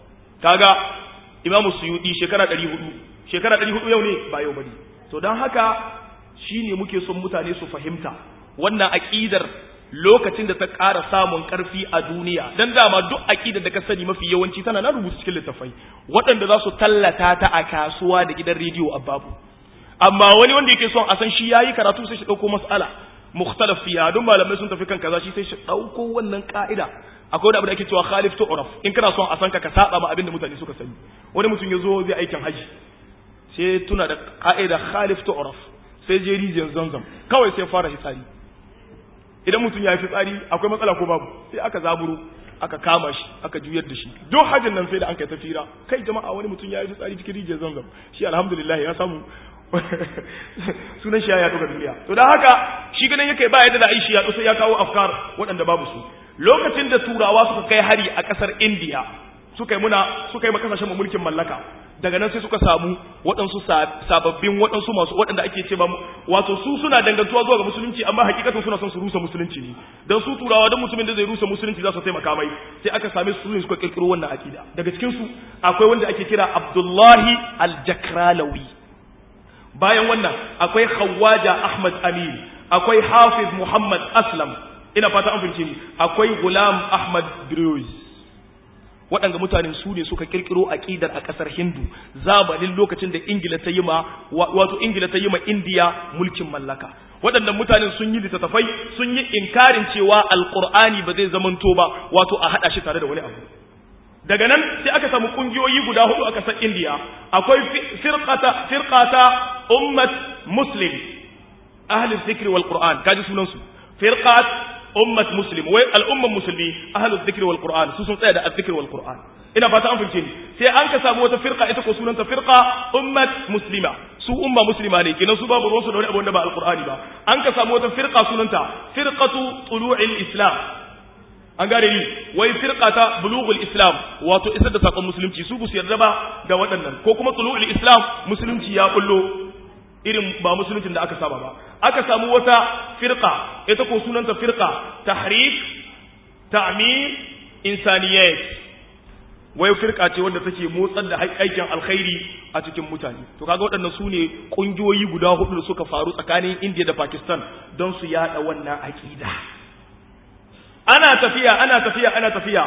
kaga Imam Suyuti shekara ɗari hudu shekara ɗari hudu yau ne ba yau bane to dan haka shine muke son mutane su fahimta wannan aqidar lokacin da ta ƙara samun ƙarfi a duniya dan dama duk aqidar da ka sani mafi yawanci tana na rubutu cikin littafai waɗanda za su tallata ta a kasuwa da gidan rediyo a babu amma wani wanda yake son a san shi yayi karatu sai shi dauko mas'ala mukhtalaf fiha don malamai sun tafi kan kaza shi sai shi dauko wannan ka'ida akwai wani abu da ake cewa khalif tu'raf in kana son a san ka ka saba ma abin da mutane suka sani wani mutum yazo zai aikin haji sai tuna da ka'ida khalif tu'raf sai je rijiyar zanzam kawai sai fara hitsari idan mutum ya yi fitsari akwai matsala ko babu sai aka zaburo aka kama shi aka juyar da shi duk hajjin nan sai da an kai tafira kai jama'a wani mutum ya yi fitsari cikin rijiyar zanzam shi alhamdulillah ya samu sunan shi ya yaɗu ga duniya to da haka shi ganin yake ba yadda da aishi ya sai ya kawo afkar waɗanda babu su lokacin da turawa suka kai hari a ƙasar indiya suka yi muna suka yi makasashen mulkin mallaka daga nan sai suka samu waɗansu sababbin waɗansu masu waɗanda ake ce ba wato su suna dangantuwa zuwa ga musulunci amma hakikatan suna son su rusa musulunci ne dan su turawa dan mutumin da zai rusa musulunci za su taimaka mai sai aka same su ne suka kirkiro wannan akida daga cikin su akwai wanda ake kira Abdullahi Al-Jakralawi bayan wannan akwai Khawaja Ahmad Amin akwai Hafiz Muhammad Aslam ina fata an fahimce ni akwai Ghulam Ahmad Druze waɗanda mutanen su ne suka kirkiro aqidar a ƙasar Hindu zamanin lokacin da Ingila ta yi ma wato Ingila ta yi ma India mulkin mallaka waɗannan mutanen sun yi littattafai sun yi inkarin cewa alqur'ani ba zai zamanto ba wato a hada shi tare da wani abu daga nan sai aka samu kungiyoyi guda hudu a ƙasar India akwai firqata firqata ummat muslim ahli dhikr wal qur'an kaji sunan su firqat ummat muslim wai al'umman musulmi ahlul dhikri wal qur'an su sun tsaya da azzikri wal qur'an ina fata an fice ni sai an ka samu wata firqa ita ko sunanta firqa ummat muslima su umma muslima ne kenan su babu ruwansu da wani abu wanda ba alqur'ani ba an ka samu wata firqa sunanta firqatu tulu'il islam an gane ni wai firqata bulughul islam wato isar da sakon musulunci su bu su yarda ba da waɗannan ko kuma tulu'il islam musulunci ya kullo irin ba musuluncin da aka saba ba aka samu wata firqa ita ko sunanta firqa tahrik ta'mir insaniyat wai firqa ce wanda take motsar da aikin alkhairi a cikin mutane to kaga waɗannan su ne kungiyoyi guda hudu da suka faru tsakanin India da Pakistan don su yada wannan aqida ana tafiya ana tafiya ana tafiya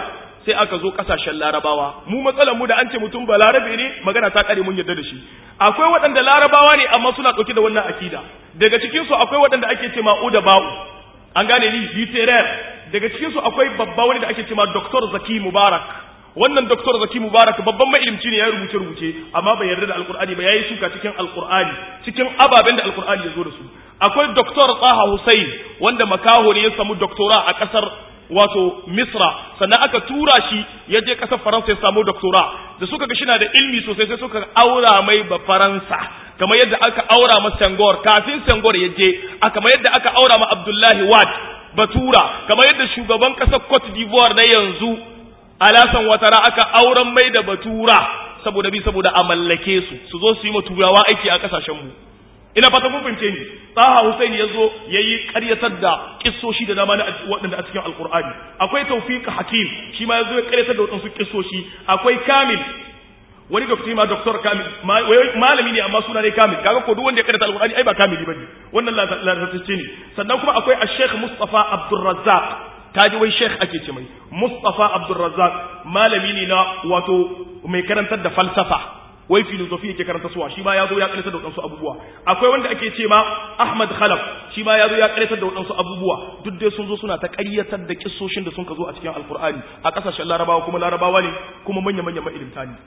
sai aka zo kasashen larabawa. Mu matsalar mu da an ce mutum ba larabe ne magana ta kare mun yarda da shi. Akwai waɗanda larabawa ne amma suna ɗauke da wannan akida. Daga cikin su akwai waɗanda ake ce ma'uda ba'u. An gane ni literar. Daga cikin su akwai babba wani da ake ce ma Doctor Zaki Mubarak. Wannan Doctor Zaki Mubarak babban mailimci ne ya rubuce rubuce amma bai yarda da Alkur'ani ba yayi suka cikin Alkur'ani cikin ababen da Alkur'ani ya zo da su. Akwai Doctor Taha Hussein wanda makaho ne ya samu doctora a kasar wato Misra sannan aka tura shi ya je kasar Faransa ya samu doctora da suka ga shina da ilmi sosai sai suka aura mai ba Faransa kamar yadda aka aura ma Senghor kafin Senghor ya je aka kamar yadda aka aura ma Abdullahi Wade Batura kamar yadda shugaban kasar Cote d'Ivoire na yanzu Alasan Watara aka auren mai da Batura saboda bi saboda a mallake su su zo su yi ma turawa aiki a kasashen mu ina fata kun fahimce ni Taha Hussein yazo yayi ƙaryatar da kissoshi da dama na waɗanda a cikin Alƙur'ani akwai Tawfiq Hakim shi ma yazo ya ƙaryatar da waɗansu kissoshi akwai Kamil wani doktor ma doktor Kamil malami ne amma suna ne Kamil kaga ko duk wanda ya ƙaryata Alƙur'ani ai ba kamili bane wannan lalatacce ne sannan kuma akwai Sheikh Mustafa Abdul Razzaq kaji wai Sheikh ake ce mai Mustafa Abdul Razzaq malami ne na wato mai karantar da falsafa wai filosofi yake karanta suwa shi ma yazo ya karanta da wadansu abubuwa akwai wanda ake ce ma Ahmad Khalaf shi ma yazo ya karanta da wadansu abubuwa duk dai sun zo suna ta ƙaryatar da kissoshin da sun ka zo a cikin Alkur'ani a kasashen Larabawa kuma Larabawa ne kuma manya manyan mailimta ne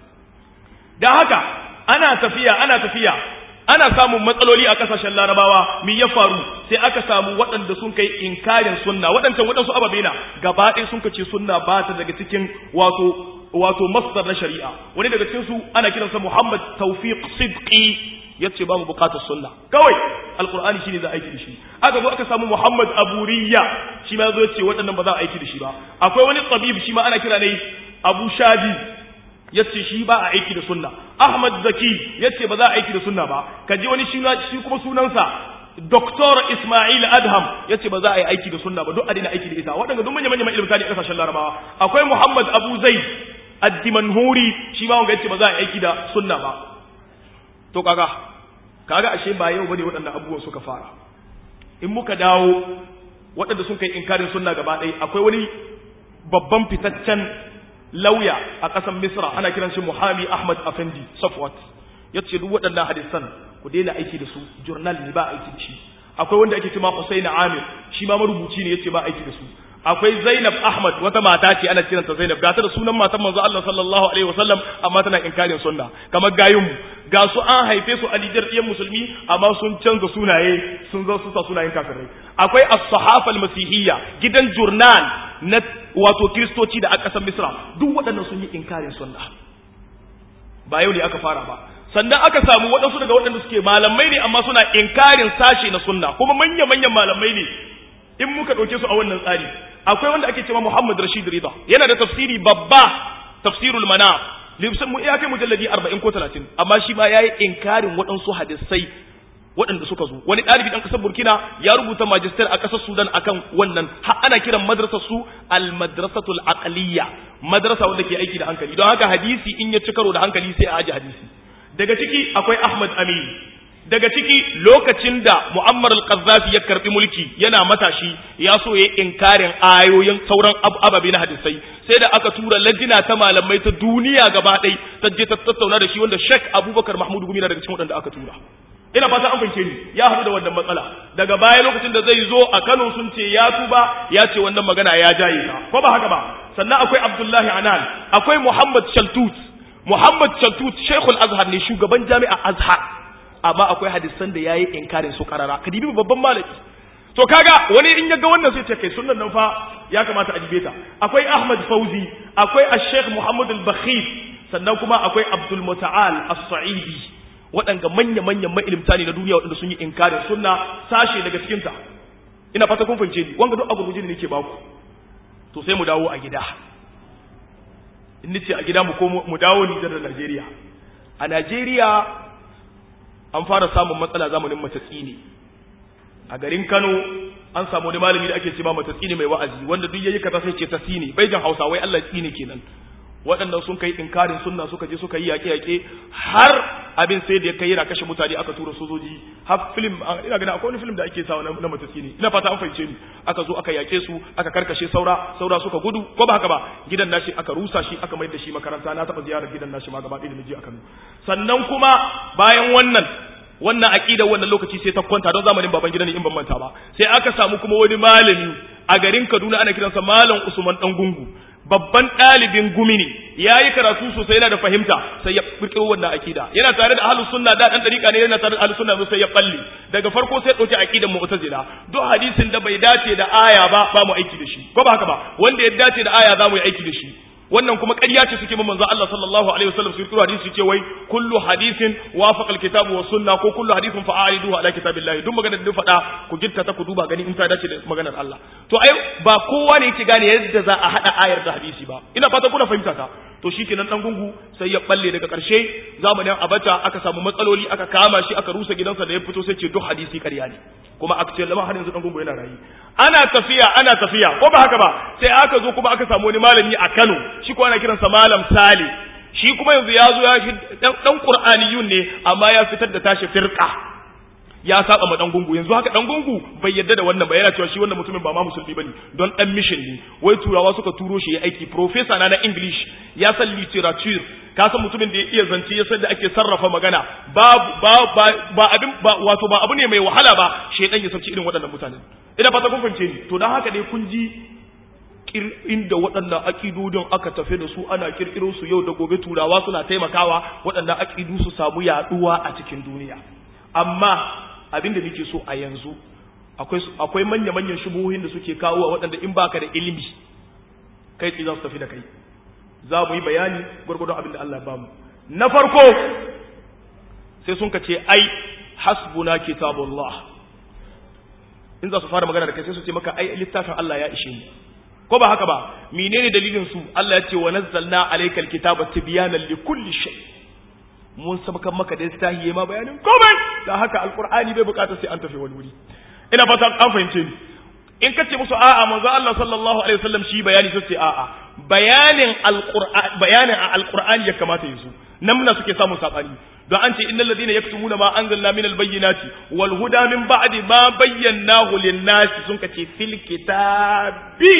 dan haka ana tafiya ana tafiya ana samun matsaloli a kasashen Larabawa me ya faru sai aka samu waɗanda sun kai inkarin sunna waɗancan waɗansu ababe na gaba ɗaya sun kace sunna ba ta daga cikin wato wato masdar na shari'a wani daga cikin su ana kiransa Muhammad Tawfiq Sidqi yace ba mu bukatar sunna kawai alqur'ani shine za a aiki da shi aka zo aka samu Muhammad Aburiya shi ma zo yace waɗannan ba za a aiki da shi ba akwai wani tabib shi ma ana kira ne Abu Shadi yace shi ba a aiki da sunna Ahmad Zaki yace ba za a aiki da sunna ba kaji wani shi shi kuma sunansa Doktor Ismail Adham yace ba za a yi aiki da sunna ba duk adina aiki da ita waɗanda duk manyan manyan ilmi a kasashen Larabawa akwai Muhammad Abu Zaid Ad-Dimanhuri shi ma wanda yace ba za a yi aiki da sunna ba to kaga kaga ashe ba yau bane waɗannan abubuwan suka fara in muka dawo waɗanda sun kai inkarin sunna gaba ɗaya akwai wani babban fitaccen lauya a ƙasar Misra ana kiran shi Muhammad Ahmad Afendi Safwat yace duk waɗannan hadisan ku daina aiki da su journal ne ba aiki da shi akwai wanda ake cewa Hussein Amir shi ma marubuci ne yace ba aiki da su akwai Zainab Ahmad wata mata ce ana kiranta Zainab ga ta da sunan matan manzo Allah sallallahu alaihi wasallam amma tana inkarin sunna kamar gayun ga su an haife su a Nijar ɗiyan musulmi amma sun canza sunaye sun zo su sa sunayen kafirai akwai as-sahafa al-masihiyya gidan journal na wato kristoci da aka san Misra duk waɗannan sun yi inkarin sunna ba yau ne aka fara ba sannan aka samu waɗansu daga waɗanda suke malamai ne amma suna inkarin sashe na sunna kuma manya-manyan malamai ne in muka ɗauke su a wannan tsari akwai wanda ake cewa Muhammad Rashid Rida yana da tafsiri babba tafsirul manar libsan mu iya kai mujalladi arba'in ko talatin amma shi ma yayi inkarin waɗansu hadisai waɗanda suka zo wani ɗalibi ɗan ƙasar Burkina ya rubuta magister a ƙasar Sudan akan wannan har ana kiran madrasar su al-madrasatul aqliyya madrasa wanda ke aiki da hankali don haka hadisi in ya ci karo da hankali sai a aje hadisi daga ciki akwai Ahmad Amin daga ciki lokacin da Muammar al-Qaddafi ya karbi mulki yana matashi ya so ya inkarin ayoyin sauran ababe na hadisai sai da aka tura lajina ta malamai ta duniya gaba ɗaya ta je ta tattauna da shi wanda Sheikh Abubakar Mahmud Gumi na daga cikin waɗanda aka tura ina fata an fahimce ni ya haɗu da wannan matsala daga baya lokacin da zai zo a Kano sun ce ya tuba ya ce wannan magana ya jaye ka ko ba haka ba sannan akwai Abdullahi Anan akwai Muhammad Shaltut Muhammad Shaltut Sheikhul Azhar ne shugaban jami'a Azhar amma akwai hadisan da yayi inkarin su karara ka dibi babban malami to kaga wani in ya ga wannan sai ce kai sunnan nan fa ya kamata a dibe ta akwai Ahmad Fauzi akwai Sheikh Muhammad al-Bakhif sannan kuma akwai Abdul Muta'al As-Sa'idi waɗanda manya-manyan mailimta ne na duniya waɗanda sun yi inkarin sunna sashe daga cikin ta ina fata kun fahimce ni wanga duk abu guje ne nake baku to sai mu dawo a gida in nace a gida mu ko mu dawo Nijar da Najeriya a Najeriya an fara samun matsala zamanin matatsi ne a garin Kano an samu wani malami da ake cewa matatsi ne mai wa'azi wanda duk yayi kaza sai ce tasi ne bai jan Hausa wai Allah tsine kenan waɗannan sun kai inkarin sunna suka je suka yi yaƙe yaƙe har abin sai da ya kai yana kashe mutane aka tura sojoji har film ina ganin akwai wani film da ake sawa na matatsi ne ina fata an fahimce ni aka zo aka yake su aka karkashe saura saura suka gudu ko ba haka ba gidan nashi aka rusa shi aka mai da shi makaranta na taba ziyarar gidan nashi ma gaba ɗaya da miji a Kano sannan kuma bayan wannan wannan aqidar wannan lokaci sai ta kwanta don zamanin baban gidan in ban manta ba sai aka samu kuma wani malami a garin Kaduna ana kiransa Malam Usman Dan Gungu babban ɗalibin gumi ne yayi karatu sosai yana da fahimta sai ya kirkiro wannan aqida yana tare da ahlus sunna da dan dariqa ne yana tare da ahlus sunna sai ya balle daga farko sai dauki aqidar mu'tazila duk hadisin da bai dace da aya ba ba mu aiki da shi ko ba haka ba wanda ya dace da aya za mu yi aiki da shi wannan kuma ƙarya ce suke manzo Allah sallallahu alaihi wasallam su kiro hadisi ce wai kullu hadisin wafaqa alkitabu was sunna ko kullu hadisin fa'aliduhu ala kitabillahi duk maganar da faɗa ku gitta ta ku duba gani in ta dace da maganar Allah to ai ba kowa ne yake gane yadda za a hada ayar da hadisi ba ina fata kuna fahimta ta to shikenan dan gungu sai ya balle daga ƙarshe zamanin Abacha aka samu matsaloli aka kama shi aka rusa gidansa da ya fito sai ce duk hadisi ƙarya ne kuma aka ce lama har yanzu dan gungu yana rayi ana tafiya ana tafiya ko ba haka ba sai aka zo kuma aka samu wani malami a Kano shi ko ana kiransa Malam Sale shi kuma yanzu ya zo ya dan Qur'aniyun ne amma ya fitar da tashi firqa ya saba ma dan gungu yanzu haka dan gungu bai yadda da wannan ba yana cewa shi wannan mutumin ba ma musulmi bane don dan mission ne wai turawa suka turo shi ya aiki professor na na English ya san literature ka san mutumin da ya iya zance ya san da ake sarrafa magana ba ba ba abin ba wato ba abu ne mai wahala ba shedan ya sauki irin waɗannan mutanen ina fata kun fahimce ni to dan haka dai kun ji inda waɗannan aƙidodin aka tafi da su ana kirkiro su yau da gobe turawa suna taimakawa waɗannan aƙidu su samu yaduwa a cikin duniya amma abinda nake so a yanzu akwai akwai manya-manyan shubuhohin da suke kawo waɗanda in baka da ilimi kai tsaye za su tafi da kai za mu yi bayani gwargwadon abin da Allah ba mu na farko sai sun kace ai hasbuna kitabullah in za su fara magana da kai sai su ce maka ai littafin Allah ya ishe mu ko ba haka ba menene dalilin su Allah ya ce wa nazzalna alaykal kitaba tibyanan likulli shay mun sabaka maka da littafi ma bayanin komai da haka alqur'ani bai bukata sai an tafi wani wuri ina fata an fahimce ni in kace musu a'a manzo Allah sallallahu alaihi wasallam shi bayani sai ce a'a bayanin alqur'ani bayanin alqur'ani ya kamata yi su nan muna suke samun sabani don an ce innal ladina yaktumuna ma anzalna minal bayyinati wal huda min ba'di ma bayyanahu lin-nasi sun kace fil kitabi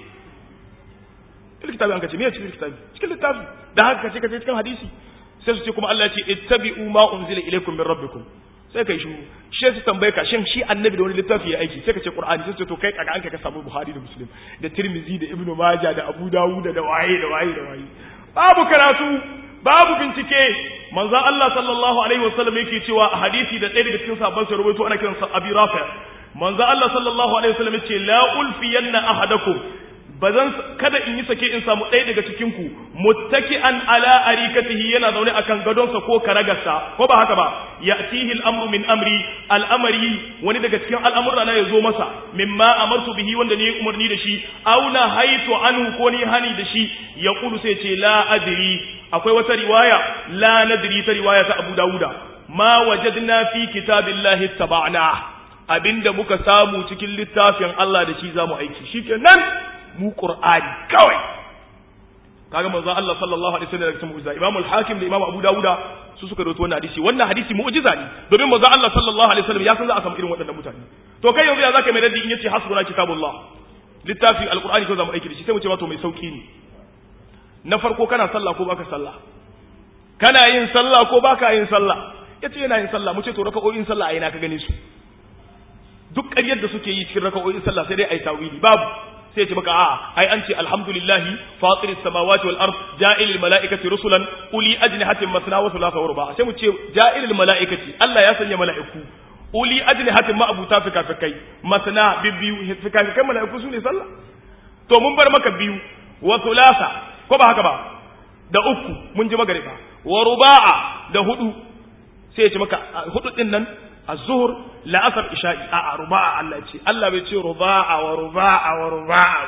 fil kitabi an kace me cikin kitabi cikin littafi da haka kace kace cikin hadisi sai su ce kuma Allah ya ce ittabi'u ma unzila ilaykum min rabbikum sai kai shi shi su tambaye ka shin shi annabi da wani littafi ya aiki sai ka ce qur'ani sai to kai kaga an kai ka samu buhari da muslim da tirmizi da ibnu majah da abu dawud da waye da waye da waye babu karatu babu bincike manzo Allah sallallahu alaihi wasallam yake cewa a hadisi da ɗaya daga cikin sahabban sa ruwaito ana kiransa abi rafi manzo Allah sallallahu alaihi wasallam yace la ulfiyanna ahadakum bazan kada in yi sake in samu ɗaya daga cikin ku muttaki'an ala arikatihi yana zaune akan gadonsa ko karagarsa ko ba haka ba ya'tihi al-amru min amri al-amri wani daga cikin al'amura na yazo masa mimma amartu bihi wanda ne umarni da shi aw na haitu anhu ko ni hani da shi yaqulu sai ce la adri akwai wata riwaya la nadri ta riwaya ta Abu Dawuda ma wajadna fi kitabillahi tabana abinda muka samu cikin littafin Allah da shi zamu aiki shikenan mu Qur'ani kawai kaga manzo Allah sallallahu alaihi wasallam da mu'jiza Imam al-Hakim da Imam Abu Dawuda su suka rawaito wannan hadisi wannan hadisi mu'jiza ne domin manzo Allah sallallahu alaihi wasallam ya san za a samu irin waɗannan mutane to kai yanzu ya zaka mai raddi in yace hasbuna kitabullah littafi al-Qur'ani ko zamu aiki da shi sai mu ce ma to mai sauki ne na farko kana sallah ko baka sallah kana yin sallah ko baka yin sallah yace yana yin sallah mu ce to raka'o'in sallah ai na ka gane su duk ƙaryar da suke yi cikin raka'o'in sallah sai dai ai tawili babu sai ce maka a'a ai an ce alhamdulillah fatiris samawati wal ard ja'ilil malaikati rusulan uli ajnihatin masna wa thulatha wa ruba sai mu ce ja'ilil malaikati Allah ya sanya mala'iku uli ajnihatin ma abuta fikafikai masna bibbiyu fikafikai mala'iku sune sallah to mun bar maka biyu wa thulatha ko ba haka ba da uku mun ji magariba wa ruba'a da hudu sai ya ce maka hudu din nan az-zuhr la'asar isha'i a ruba'a Allah ce Allah bai ce ruba'a wa ruba'a wa ruba'a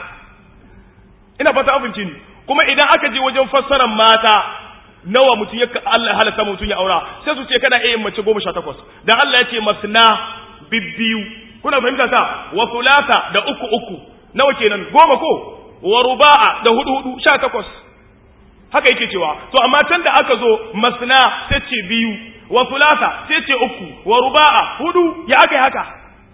ina fata abinci ne kuma idan aka je wajen fassarar mata nawa mutum ya Allah halatta mutum ya aura sai su ce kana iya mace goma sha takwas dan Allah ya ce masna bibbiyu kuna fahimta ta wa thulatha da uku uku nawa kenan goma ko wa ruba'a da hudu hudu sha takwas haka yake cewa to amma can da aka zo masna sai ce biyu wa thulatha sai ce uku wa ruba'a hudu ya akai haka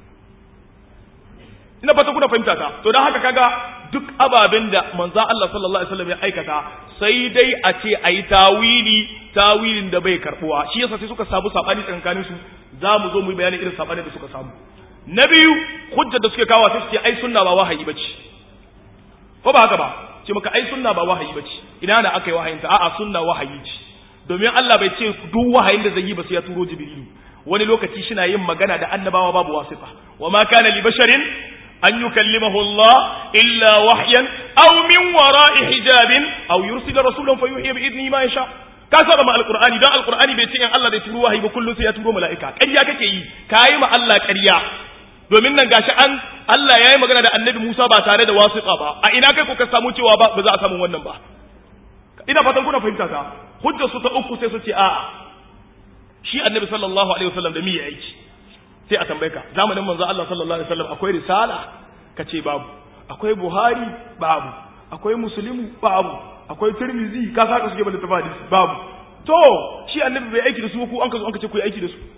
ina fata kuna fahimta ta to dan haka kaga duk ababen da manzo Allah sallallahu alaihi wasallam ya aikata sai dai a ce ayi tawili tawilin da bai karbuwa shi yasa sai suka samu sabani tsakanin su zamu zo mu bayani irin sabanin da suka samu na biyu hujjar da suke kawo sai su ce ai sunna ba wahayi bace ko ba haka ba ce maka ai sunna ba wahayi bace ina da aka yi wahayin ta a'a sunna wahayi ce domin Allah bai ce duk wahayin da zai yi ba sai ya turo jibrilu wani lokaci shi na yin magana da annabawa babu wasifa wa ma kana li basharin an yukallimahu Allah illa wahyan aw min wara'i hijabin aw yursila rasulan fayuhi bi idnihi ma yasha ka saba ma alqur'ani dan alqur'ani bai ce in Allah zai turo wahayi ba kullun sai ya turo mala'ika ƙarya kake yi kai ma Allah ƙarya domin nan gashi an Allah yayi magana da annabi Musa ba tare da wasiqa ba a ina kai ko ka samu cewa ba ba za a samu wannan ba ina fatan kuna fahimta ta hujjar su ta uku sai su ce a'a shi annabi sallallahu alaihi wasallam da mi aiki sai a tambaye ka zamanin manzo Allah sallallahu alaihi wasallam akwai risala kace babu akwai buhari babu akwai muslimu babu akwai tirmizi ka saka suke bada tafadi babu to shi annabi bai aiki da su ku an ka zo an ka ce ku yi aiki da su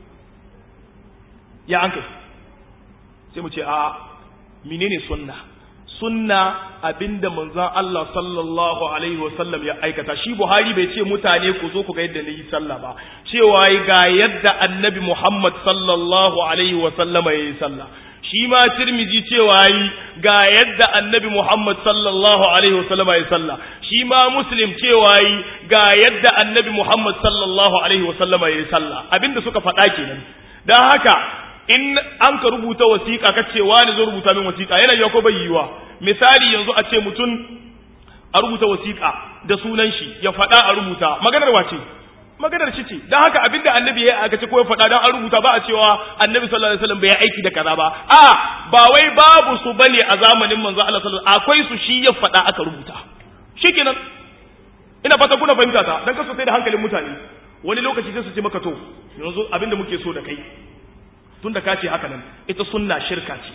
ya an kai sai mu ce a menene sunna sunna abinda manzon Allah sallallahu alaihi wasallam ya aikata shi Buhari bai ce mutane ku zo ku ga yadda nayi sallah ba cewa ga yadda annabi Muhammad sallallahu alaihi wasallam yayi sallah shi ma Tirmidhi cewa yi ga yadda annabi Muhammad sallallahu alaihi wasallam yayi sallah shi ma Muslim cewa yi ga yadda annabi Muhammad sallallahu alaihi wasallam yayi sallah abinda suka faɗa kenan dan haka in an ka rubuta wasiƙa ka ce wani zo rubuta min wasiƙa yana yiwa ko bai yiwa misali yanzu a ce mutum a rubuta wasiƙa da sunan shi ya faɗa a rubuta maganar wace maganar shi ce dan haka abinda annabi ya aka ce ko ya faɗa dan an rubuta ba a cewa annabi sallallahu alaihi wasallam bai aiki da kaza ba a ba wai babu su bane a zamanin manzo Allah sallallahu alaihi wasallam akwai su shi ya faɗa aka rubuta shikenan ina fata kuna fahimta ta dan kaso sai da hankalin mutane wani lokaci sai su ce maka to yanzu abinda muke so da kai tunda ka ce haka nan ita sunna shirka ce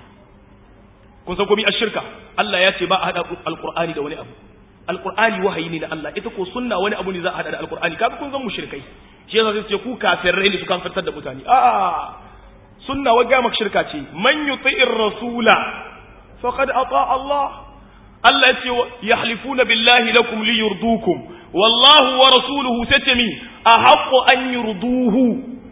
kun san komai a shirka Allah ya ce ba a hada alqur'ani da wani abu alqur'ani wahayi ne na Allah ita ko sunna wani abu ne za a hada da alqur'ani kaga kun san mushrikai shi yasa sai ce ku kafirai ne su kan fitar da mutane a sunna waga mak shirka ce man yuti'ir rasula faqad ata Allah Allah ya ce yahlifuna billahi lakum liyurdukum wallahu wa rasuluhu satami ahaqqu an yurduhu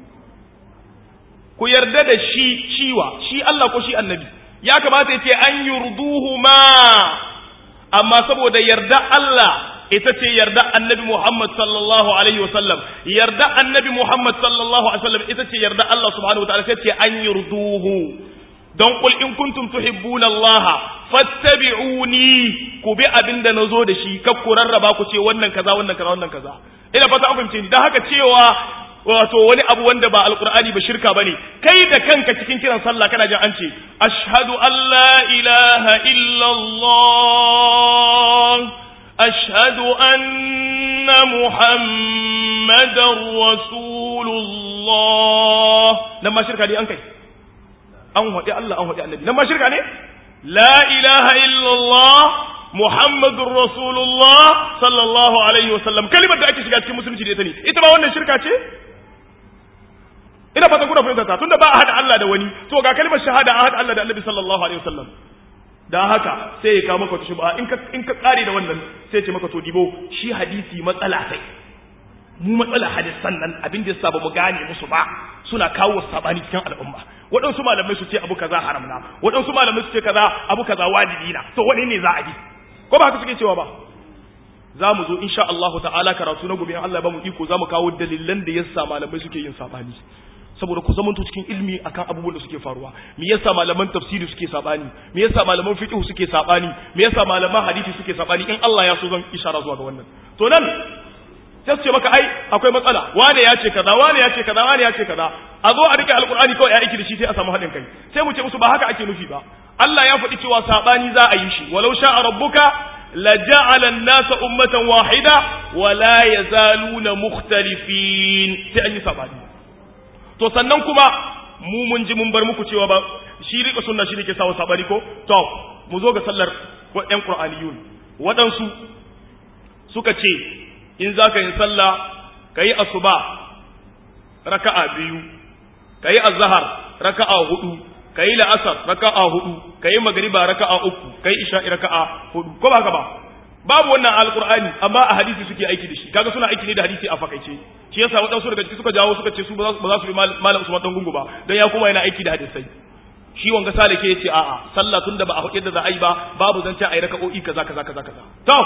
ku yarda da shi ciwa shi Allah ko shi annabi ya kamata ya ce an yurduhu ma amma saboda yarda Allah ita ce yarda annabi Muhammad sallallahu alaihi wasallam yarda annabi Muhammad sallallahu alaihi wasallam ita ce yarda Allah subhanahu wa ta'ala sai ce an yurduhu don qul in kuntum tuhibbuna Allah fattabi'uni ku bi abinda nazo da shi kar ku rarraba ku ce wannan kaza wannan kaza wannan kaza ina fata an fahimce ni dan haka cewa wato wani abu wanda ba alqur'ani ba shirka bane kai da kanka cikin kiran sallah kana jin an ce ashhadu an la ilaha illa Allah ashhadu anna muhammadar rasulullah nan ma shirka ne an kai an wadi Allah an wadi annabi nan ma shirka ne la ilaha illa Allah muhammadur rasulullah sallallahu alaihi wasallam kalimar da ake shiga cikin musulunci da ita ne ita ba wannan shirka ce ina fatan kuna fahimta ta tunda ba a hada Allah da wani to ga kalmar shahada an hada Allah da Annabi sallallahu alaihi wasallam dan haka sai ya kawo maka wata shubha in ka in ka kare da wannan sai ya ce maka to dibo shi hadisi matsala sai mu matsala hadisan nan abin da yasa ba mu gane musu ba suna kawo sabani cikin al'umma waɗansu malamai su ce abu kaza haram na waɗansu malamai su ce kaza abu kaza wajibi na to wani ne za a bi ko ba haka suke cewa ba za mu zo insha Allah ta'ala karatu na gobe in Allah ya ba mu iko za mu kawo dalilan da yasa malamai suke yin sabani saboda ku zamanto cikin ilmi akan abubuwan da suke faruwa me yasa malaman tafsiri suke sabani me yasa malaman fiqh suke sabani me yasa malaman hadisi suke sabani in Allah ya so zan ishara zuwa ga wannan to nan sai ce maka ai akwai matsala wane ya ce kaza wane ya ce kaza wane ya ce kaza a zo a rike alqur'ani kawai ya aiki da shi sai a samu hadin kai sai mu ce musu ba haka ake nufi ba Allah ya faɗi cewa sabani za a yi shi walau sha'a rabbuka laja'ala an-nasa ummatan wahida wa la yazaluna mukhtalifin sai an yi sabani to sannan kuma mu mun ji mun bar muku cewa ba shi rika sunna shi ne ke sawo sabani ko to mu zo ga sallar ɗan qur'aniyun waɗansu suka ce in zaka yin sallah kai asuba raka'a biyu kai azhar raka'a hudu kai la'asar raka'a hudu kai magriba raka'a uku kai isha'i raka'a hudu ko ba haka ba babu wannan alqur'ani amma a hadisi suke aiki da shi kaga suna aiki ne da hadisi a fakaice shi yasa wadansu daga ciki suka jawo suka ce su ba za su bi malam Usman dan gungu ba dan ya kuma yana aiki da hadisai shi wanga salike yace a'a sallah tunda ba a hudu da za a yi ba babu zance ayi raka'o'i kaza kaza kaza kaza to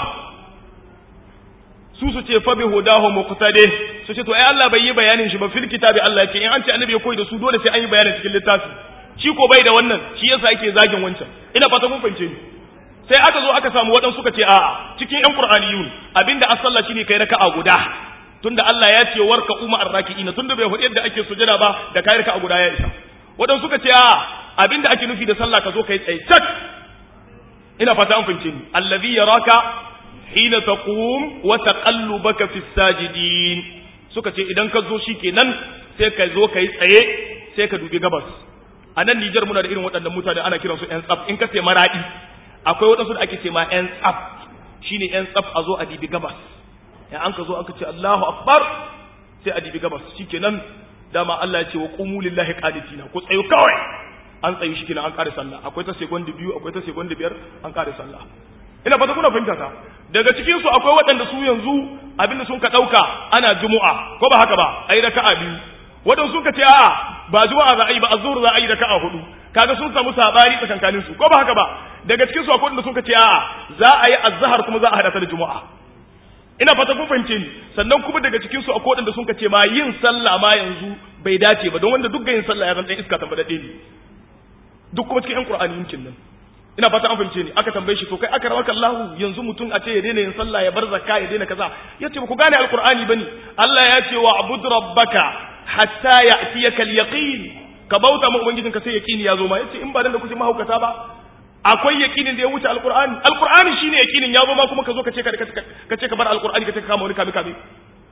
su su ce fa bi hudahu muqtadi su ce to ai Allah bai yi bayanin shi ba fil kitabi Allah yake in an ce annabi ya koyi da su dole sai an yi bayanin cikin littafi shi ko bai da wannan shi yasa yake zagin wancan ina fata kun fahimce ni sai aka zo aka samu waɗansu suka ce a'a cikin ƴan qur'aniyun abinda as-sallah shine kai raka'a guda tunda Allah ya ce warka umma arraki'ina tunda bai hudu yadda ake sujada ba da kai raka'a guda ya isa waɗansu suka ce a'a abinda ake nufi da sallah ka zo kai tsaye tak ina fata an fahimce ni allazi yaraka hina taqum wa taqallubaka fis sajidin suka ce idan ka zo shikenan sai ka zo kai tsaye sai ka dubi gabas a nan Nijar muna da irin waɗannan mutane ana kiransu ƴan tsaf in ka ce maradi akwai waɗansu da ake ce ma ƴan tsaf shine ƴan tsaf a zo a dibi gabas ya an ka zo aka ce Allahu akbar sai a dibi gabas shikenan dama Allah ya ce wa qumu lillahi qanitina ku tsayu kawai an tsayu shikenan an kare sallah akwai ta sekondi biyu akwai ta sekondi biyar an kare sallah ina fata kuna fahimta ta daga cikin su akwai waɗanda su yanzu abinda sun ka dauka ana jumu'a ko ba haka ba ai raka'a biyu waɗansu suka ce a'a ba juma'a za a yi ba azhur za a yi raka'a hudu kaga sun samu sabani tsakankanin su ko ba haka ba daga cikin su akwai wanda suka ce a'a za a yi azhar kuma za a hada ta da juma'a ina fata kun fahimce ni sannan kuma daga cikin su akwai wanda suka ce ma yin sallah ma yanzu bai dace ba don wanda duk ga yin sallah ya zan dan iska tambadade ne duk kuma cikin ƴan qur'ani yankin nan ina fata an fahimce ni aka tambaye shi to kai aka rawaka Allah yanzu mutum a ce ya daina yin sallah ya bar zakka ya daina kaza yace ba ku gane alqur'ani bane Allah ya ce wa abud rabbaka hatta ya'tiyaka al-yaqin ka bauta ma ubangijin ka sai yaqini ya zo ma yace in ba dan da kuke mahaukata ba akwai yaqinin da ya wuce alqur'ani alqur'ani shine yaqinin ya zo ma kuma ka zo ka ce ka ce ka bar alqur'ani ka ce ka kama wani kabi kabi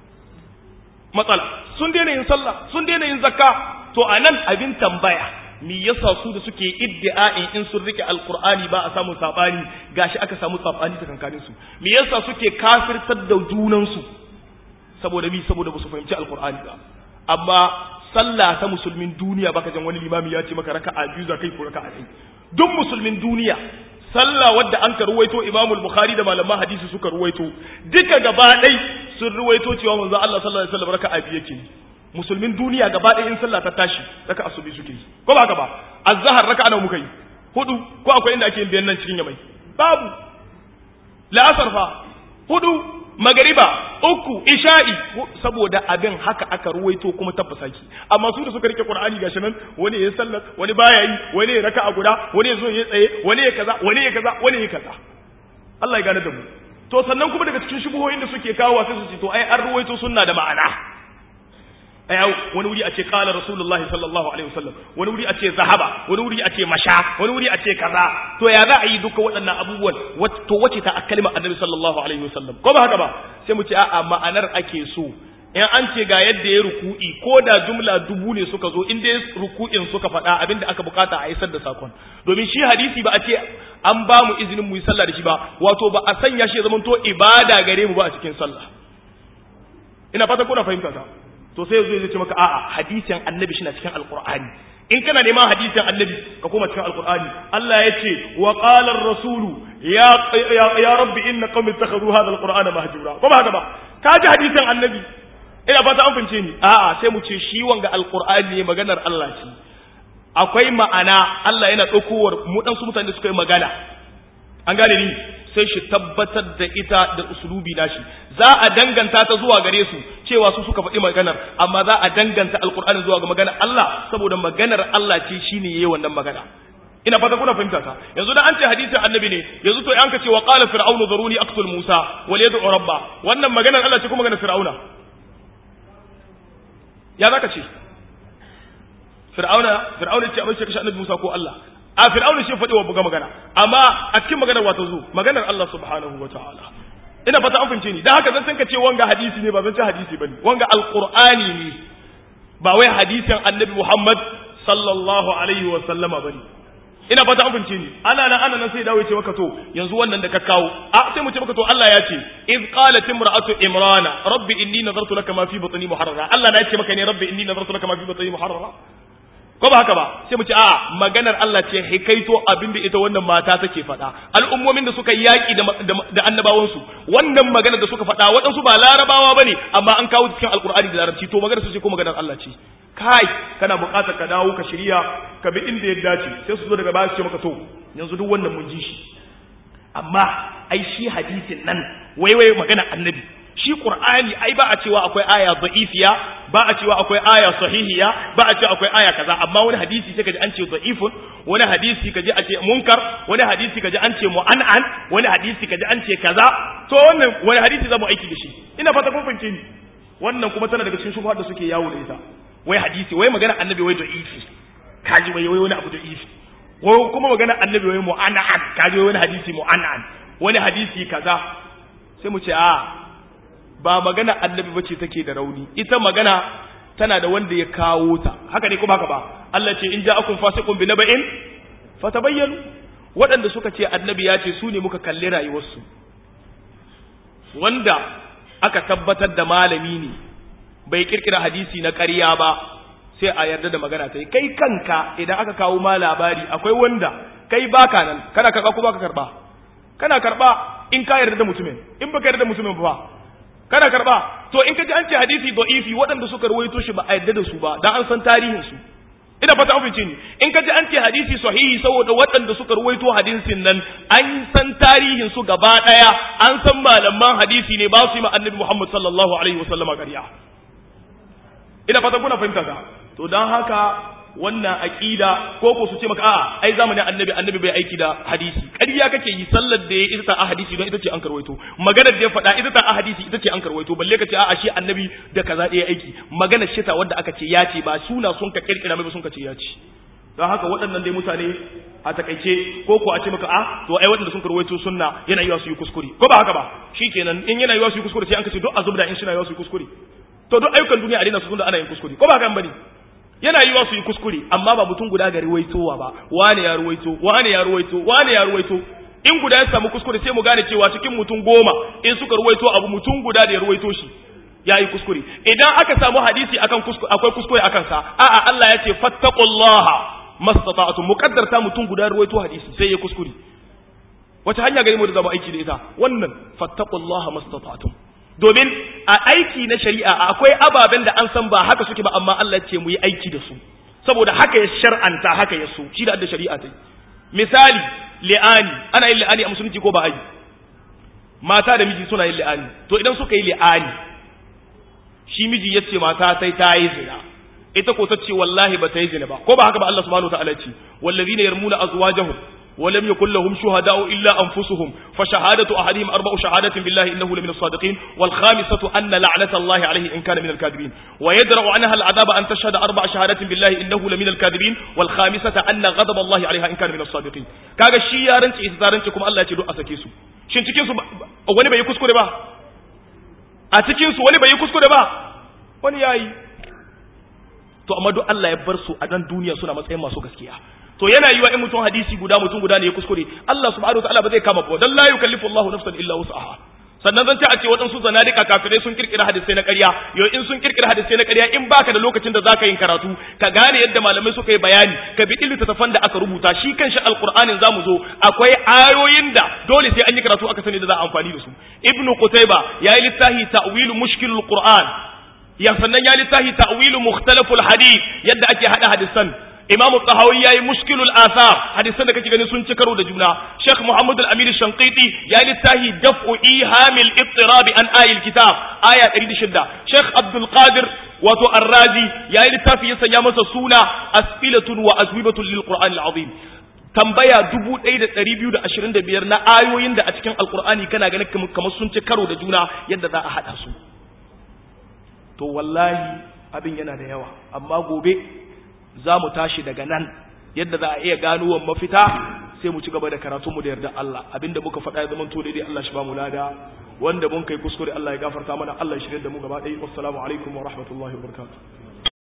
matsala sun daina yin sallah sun daina yin zakka to anan abin tambaya me yasa su da suke iddia'in in sun rike alqur'ani ba a samu sabani gashi aka samu sabani tsakankanin su me yasa suke kafirtar da junan su saboda mi saboda ba su fahimci alqur'ani ba amma sallah ta musulmin duniya baka jan wani limami ya ce maka raka'a biyu za kai ko raka'a ɗaya duk musulmin duniya sallah wadda an ka ruwaito Imam al-Bukhari da malaman hadisi suka ruwaito duka gaba ɗai sun ruwaito cewa manzo Allah sallallahu alaihi wasallam raka'a biyu yake musulmin duniya gaba ɗaya in sallah ta tashi raka'a su biyu suke yi ko ba haka ba azhar raka'a nawa muka yi hudu ko akwai inda ake yin biyan nan cikin yamai babu la'asar fa hudu magariba uku isha'i saboda abin haka aka ruwaito kuma tabbasa ki amma su da suka rike qur'ani gashi nan wani ya sallar wani baya yi wani ya raka'a guda wani ya zo ya tsaye wani ya kaza wani ya kaza wani ya kaza Allah ya gane da mu to sannan kuma daga cikin shubuhoyin da suke kawo sai su ce to ai an ruwaito sunna da ma'ana ai wani wuri a ce qala rasulullahi sallallahu alaihi wasallam wani wuri a ce zahaba wani wuri a ce masha wani wuri a ce kaza to ya za a yi duka waɗannan abubuwan to wace ta kalmar annabi sallallahu alaihi wasallam ko ba haka ba sai mu ce a'a ma'anar ake so in an ce ga yadda ya ruku'i ko da jumla dubu ne suka zo in dai ruku'in suka faɗa abinda aka bukata a isar da sakon domin shi hadisi ba a ce an ba mu izinin mu yi sallah da shi ba wato ba a sanya shi ya zama to ibada gare mu ba a cikin sallah ina fata kuna fahimta ta to sai yazo ya ce maka a'a hadisin annabi shi na cikin alqur'ani in kana neman hadisin annabi ka koma cikin alqur'ani Allah ya ce wa qala ar-rasulu ya ya rabbi inna qaumi ittakhadhu hadha alqur'ana mahjura ko ba haka ba ka ji hadisin annabi ina fata an fince ni a'a sai mu ce shi wanga alqur'ani ne maganar Allah ce akwai ma'ana Allah yana daukowar mu dan su mutane suka yi magana an gane ni sai shi tabbatar da ita da usulubi nashi za a danganta ta zuwa gare su cewa su suka faɗi maganar amma za a danganta alqur'ani zuwa ga maganar Allah saboda maganar Allah ce shine yayi wannan magana ina fata kuna fahimta ta yanzu da an ce hadisin annabi ne yanzu to an ka ce wa qala fir'aunu zaruni aqtul musa wal yad'u rabba wannan maganar Allah ce kuma maganar fir'auna ya zaka ce fir'auna fir'auna ce abin shi kashi annabi Musa ko Allah a fir'auna shi faɗi wa buga magana amma a cikin maganar wato zo maganar Allah subhanahu wataala ina fata an fince ni dan haka zan san ka ce wanga hadisi ne ba zan ce hadisi bane wanga alqur'ani ne ba wai hadisin annabi Muhammad sallallahu alaihi wa sallama bane ina fata an bince ni ana nan ana nan sai dawo ya ce maka to yanzu wannan da ka kawo a sai mu ce maka to Allah ya ce iz qalat imra'atu imrana rabbi inni nadartu laka ma fi batni muharrara Allah na ya ce maka ne rabbi inni nadartu laka ma fi batni muharrara ko ba haka ba sai mu ce a maganar Allah ce hikaito abinda ita wannan mata take faɗa al'ummomin da suka yaki da da annabawan su wannan maganar da suka faɗa waɗansu ba larabawa bane amma an kawo cikin alqur'ani da larabci to maganar su ce ko maganar Allah ce kai kana buƙatar ka dawo ka shirya ka bi inda ya dace sai su zo daga baya su ce maka to yanzu duk wannan mun ji shi amma ai shi hadisin nan wai wai magana annabi shi qur'ani ai ba a cewa akwai aya da'ifiya ba a cewa akwai aya sahihiya ba a cewa akwai aya kaza amma wani hadisi sai kaji an ce da'ifun wani hadisi kaji a ce munkar wani hadisi kaji an ce mu'an'an wani hadisi kaji an ce kaza to wannan wani hadisi zamu aiki da shi ina fata kun fahimce ni wannan kuma tana daga cikin shubha da suke yawo da ita wai hadisi wai magana annabi wai da'ifi kaji wai wai wani abu da'ifi wai kuma magana annabi wai mu'an'an kaji wai wani hadisi mu'an'an wani hadisi kaza sai mu ce a ba magana annabi bace take da rauni ita magana tana da wanda ya kawo ta haka ne kuma haka ba Allah ce in ja'akum fasiqun binaba'in fatabayyanu waɗanda suka ce annabi ya ce su ne muka kalli rayuwarsu wanda aka tabbatar da malami ne bai kirkira hadisi na ƙarya ba sai a yarda da magana ta yi kai kanka idan aka kawo ma labari akwai wanda kai baka nan kana karba ko baka karba kana karba in ka yarda da mutumin in baka yarda da mutumin ba kana karba to in ka ji an ce hadisi da'ifi waɗanda suka rawaito shi ba a yarda da su ba dan an san tarihin su ina fata an fice ni in ka ji an ce hadisi sahihi saboda waɗanda suka rawaito hadisin nan an san tarihin su gaba daya an san malaman hadisi ne ba su yi ma annabi Muhammad sallallahu alaihi wasallama ƙarya ina fata kuna fahimta ka to dan haka wannan aqida ko ko su ce maka a ai zamanin annabi annabi bai aiki da hadisi ƙarya kake yi sallar da ya ita ta a hadisi don ita ce an karwaito maganar da ya faɗa ita ta a hadisi ita ce an karwaito balle ka ce a shi annabi da kaza ɗaya aiki maganar shi ta wanda aka ce ya ce ba suna sun ka kirkira mai ba sun ka ce ya ce don haka waɗannan dai mutane a takaice ko ko a ce maka a to ai waɗanda sun karwaito sunna yana yiwa su yi kuskure ko ba haka ba shikenan in yana yiwa su yi kuskure sai an ka ce duk azubda in suna yiwa su yi kuskure to duk ayyukan duniya a daina su tunda ana yin kuskure ko ba haka bane yana yiwa su yi kuskure amma ba mutum guda ga ruwaitowa ba wane ya ruwaito wane ya ruwaito wane ya ruwaito in guda ya samu kuskure sai mu gane cewa cikin mutum goma in suka ruwaito abu mutum guda da ya ruwaito shi ya yi kuskure idan aka samu hadisi akan kuskure akwai kuskure akan sa a'a Allah ya ce fattaqullaha mastata'tum muqaddarta mutum guda ruwaito hadisi sai ya kuskure wace hanya gari mu da zama aiki da ita wannan fattaqullaha mastata'tum domin a aiki na shari'a akwai ababen da an san ba haka suke ba amma Allah ce mu yi aiki da su saboda haka ya shar'anta haka ya so shi da da shari'a ta misali li'ani ana yin li'ani a musulunci ko ba a yi mata da miji suna yin li'ani to idan suka yi li'ani shi miji ya ce mata sai ta yi zina ita ko ta ce wallahi ba ta yi zina ba ko ba haka ba Allah subhanahu wa ta'ala ce wallazina yarmuna azwajahum ولم يكن لهم شهداء إلا أنفسهم فشهادة أحدهم أربع شهادات بالله إنه لمن الصادقين والخامسة أن لعنة الله عليه إن كان من الكاذبين ويدرأ عنها العذاب أن تشهد أربع شهادات بالله إنه لمن الكاذبين والخامسة أن غضب الله عليها إن كان من الصادقين كاغا شي يارنت إذارنتكم الله يتدو أسكيسو شن تكيسو وني بي يكسكو با أتكيسو وني بي يكسكو با وني ياي to amma duk Allah ya bar su a dan duniya suna matsayin masu gaskiya to yana yiwa in mutum hadisi guda mutum guda ne ya kuskure Allah subhanahu wataala ba zai kama ba dan la yukallifu Allahu nafsan illa wus'aha sannan zan ce a ce waɗansu zanadika kafirai sun kirkira hadisai na ƙarya yau in sun kirkira hadisai na ƙarya in baka da lokacin da zaka yin karatu ka gane yadda malamai suka yi bayani ka bi littattafan da aka rubuta shi kanshi alqur'anin zamu zo akwai ayoyin da dole sai an yi karatu aka sani da za a amfani da su ibnu qutayba yayi littafi ta'wilu mushkilul qur'an ya sannan ya littafi ta'wilu mukhtalaful hadith yadda ake hada hadisan imam tahawi yayi mushkilul athar hadisan da kake gani sun ci karo da juna sheikh muhammad al-amin shanqiti ya littafi daf'u ihamil ittirab an ayil kitab aya ɗari da shida sheikh abdul qadir wato ar-razi yayi littafi ya sanya masa suna asfilatun wa azwibatun lil qur'an al-azim tambaya dubu ɗaya da ɗari biyu da ashirin da biyar na ayoyin da a cikin alqur'ani kana ganin kamar sun ci karo da juna yadda za a hada su to wallahi abin yana da yawa amma gobe za mu tashi daga nan yadda za a iya gano wa mafita sai mu ci gaba da karatunmu da yarda Allah abinda muka faɗa ya zama to daidai Allah shi ba mu lada wanda mun kai kuskure Allah ya gafarta mana Allah ya shirye da mu gaba ɗaya assalamu alaikum wa rahmatullahi wa barakatuh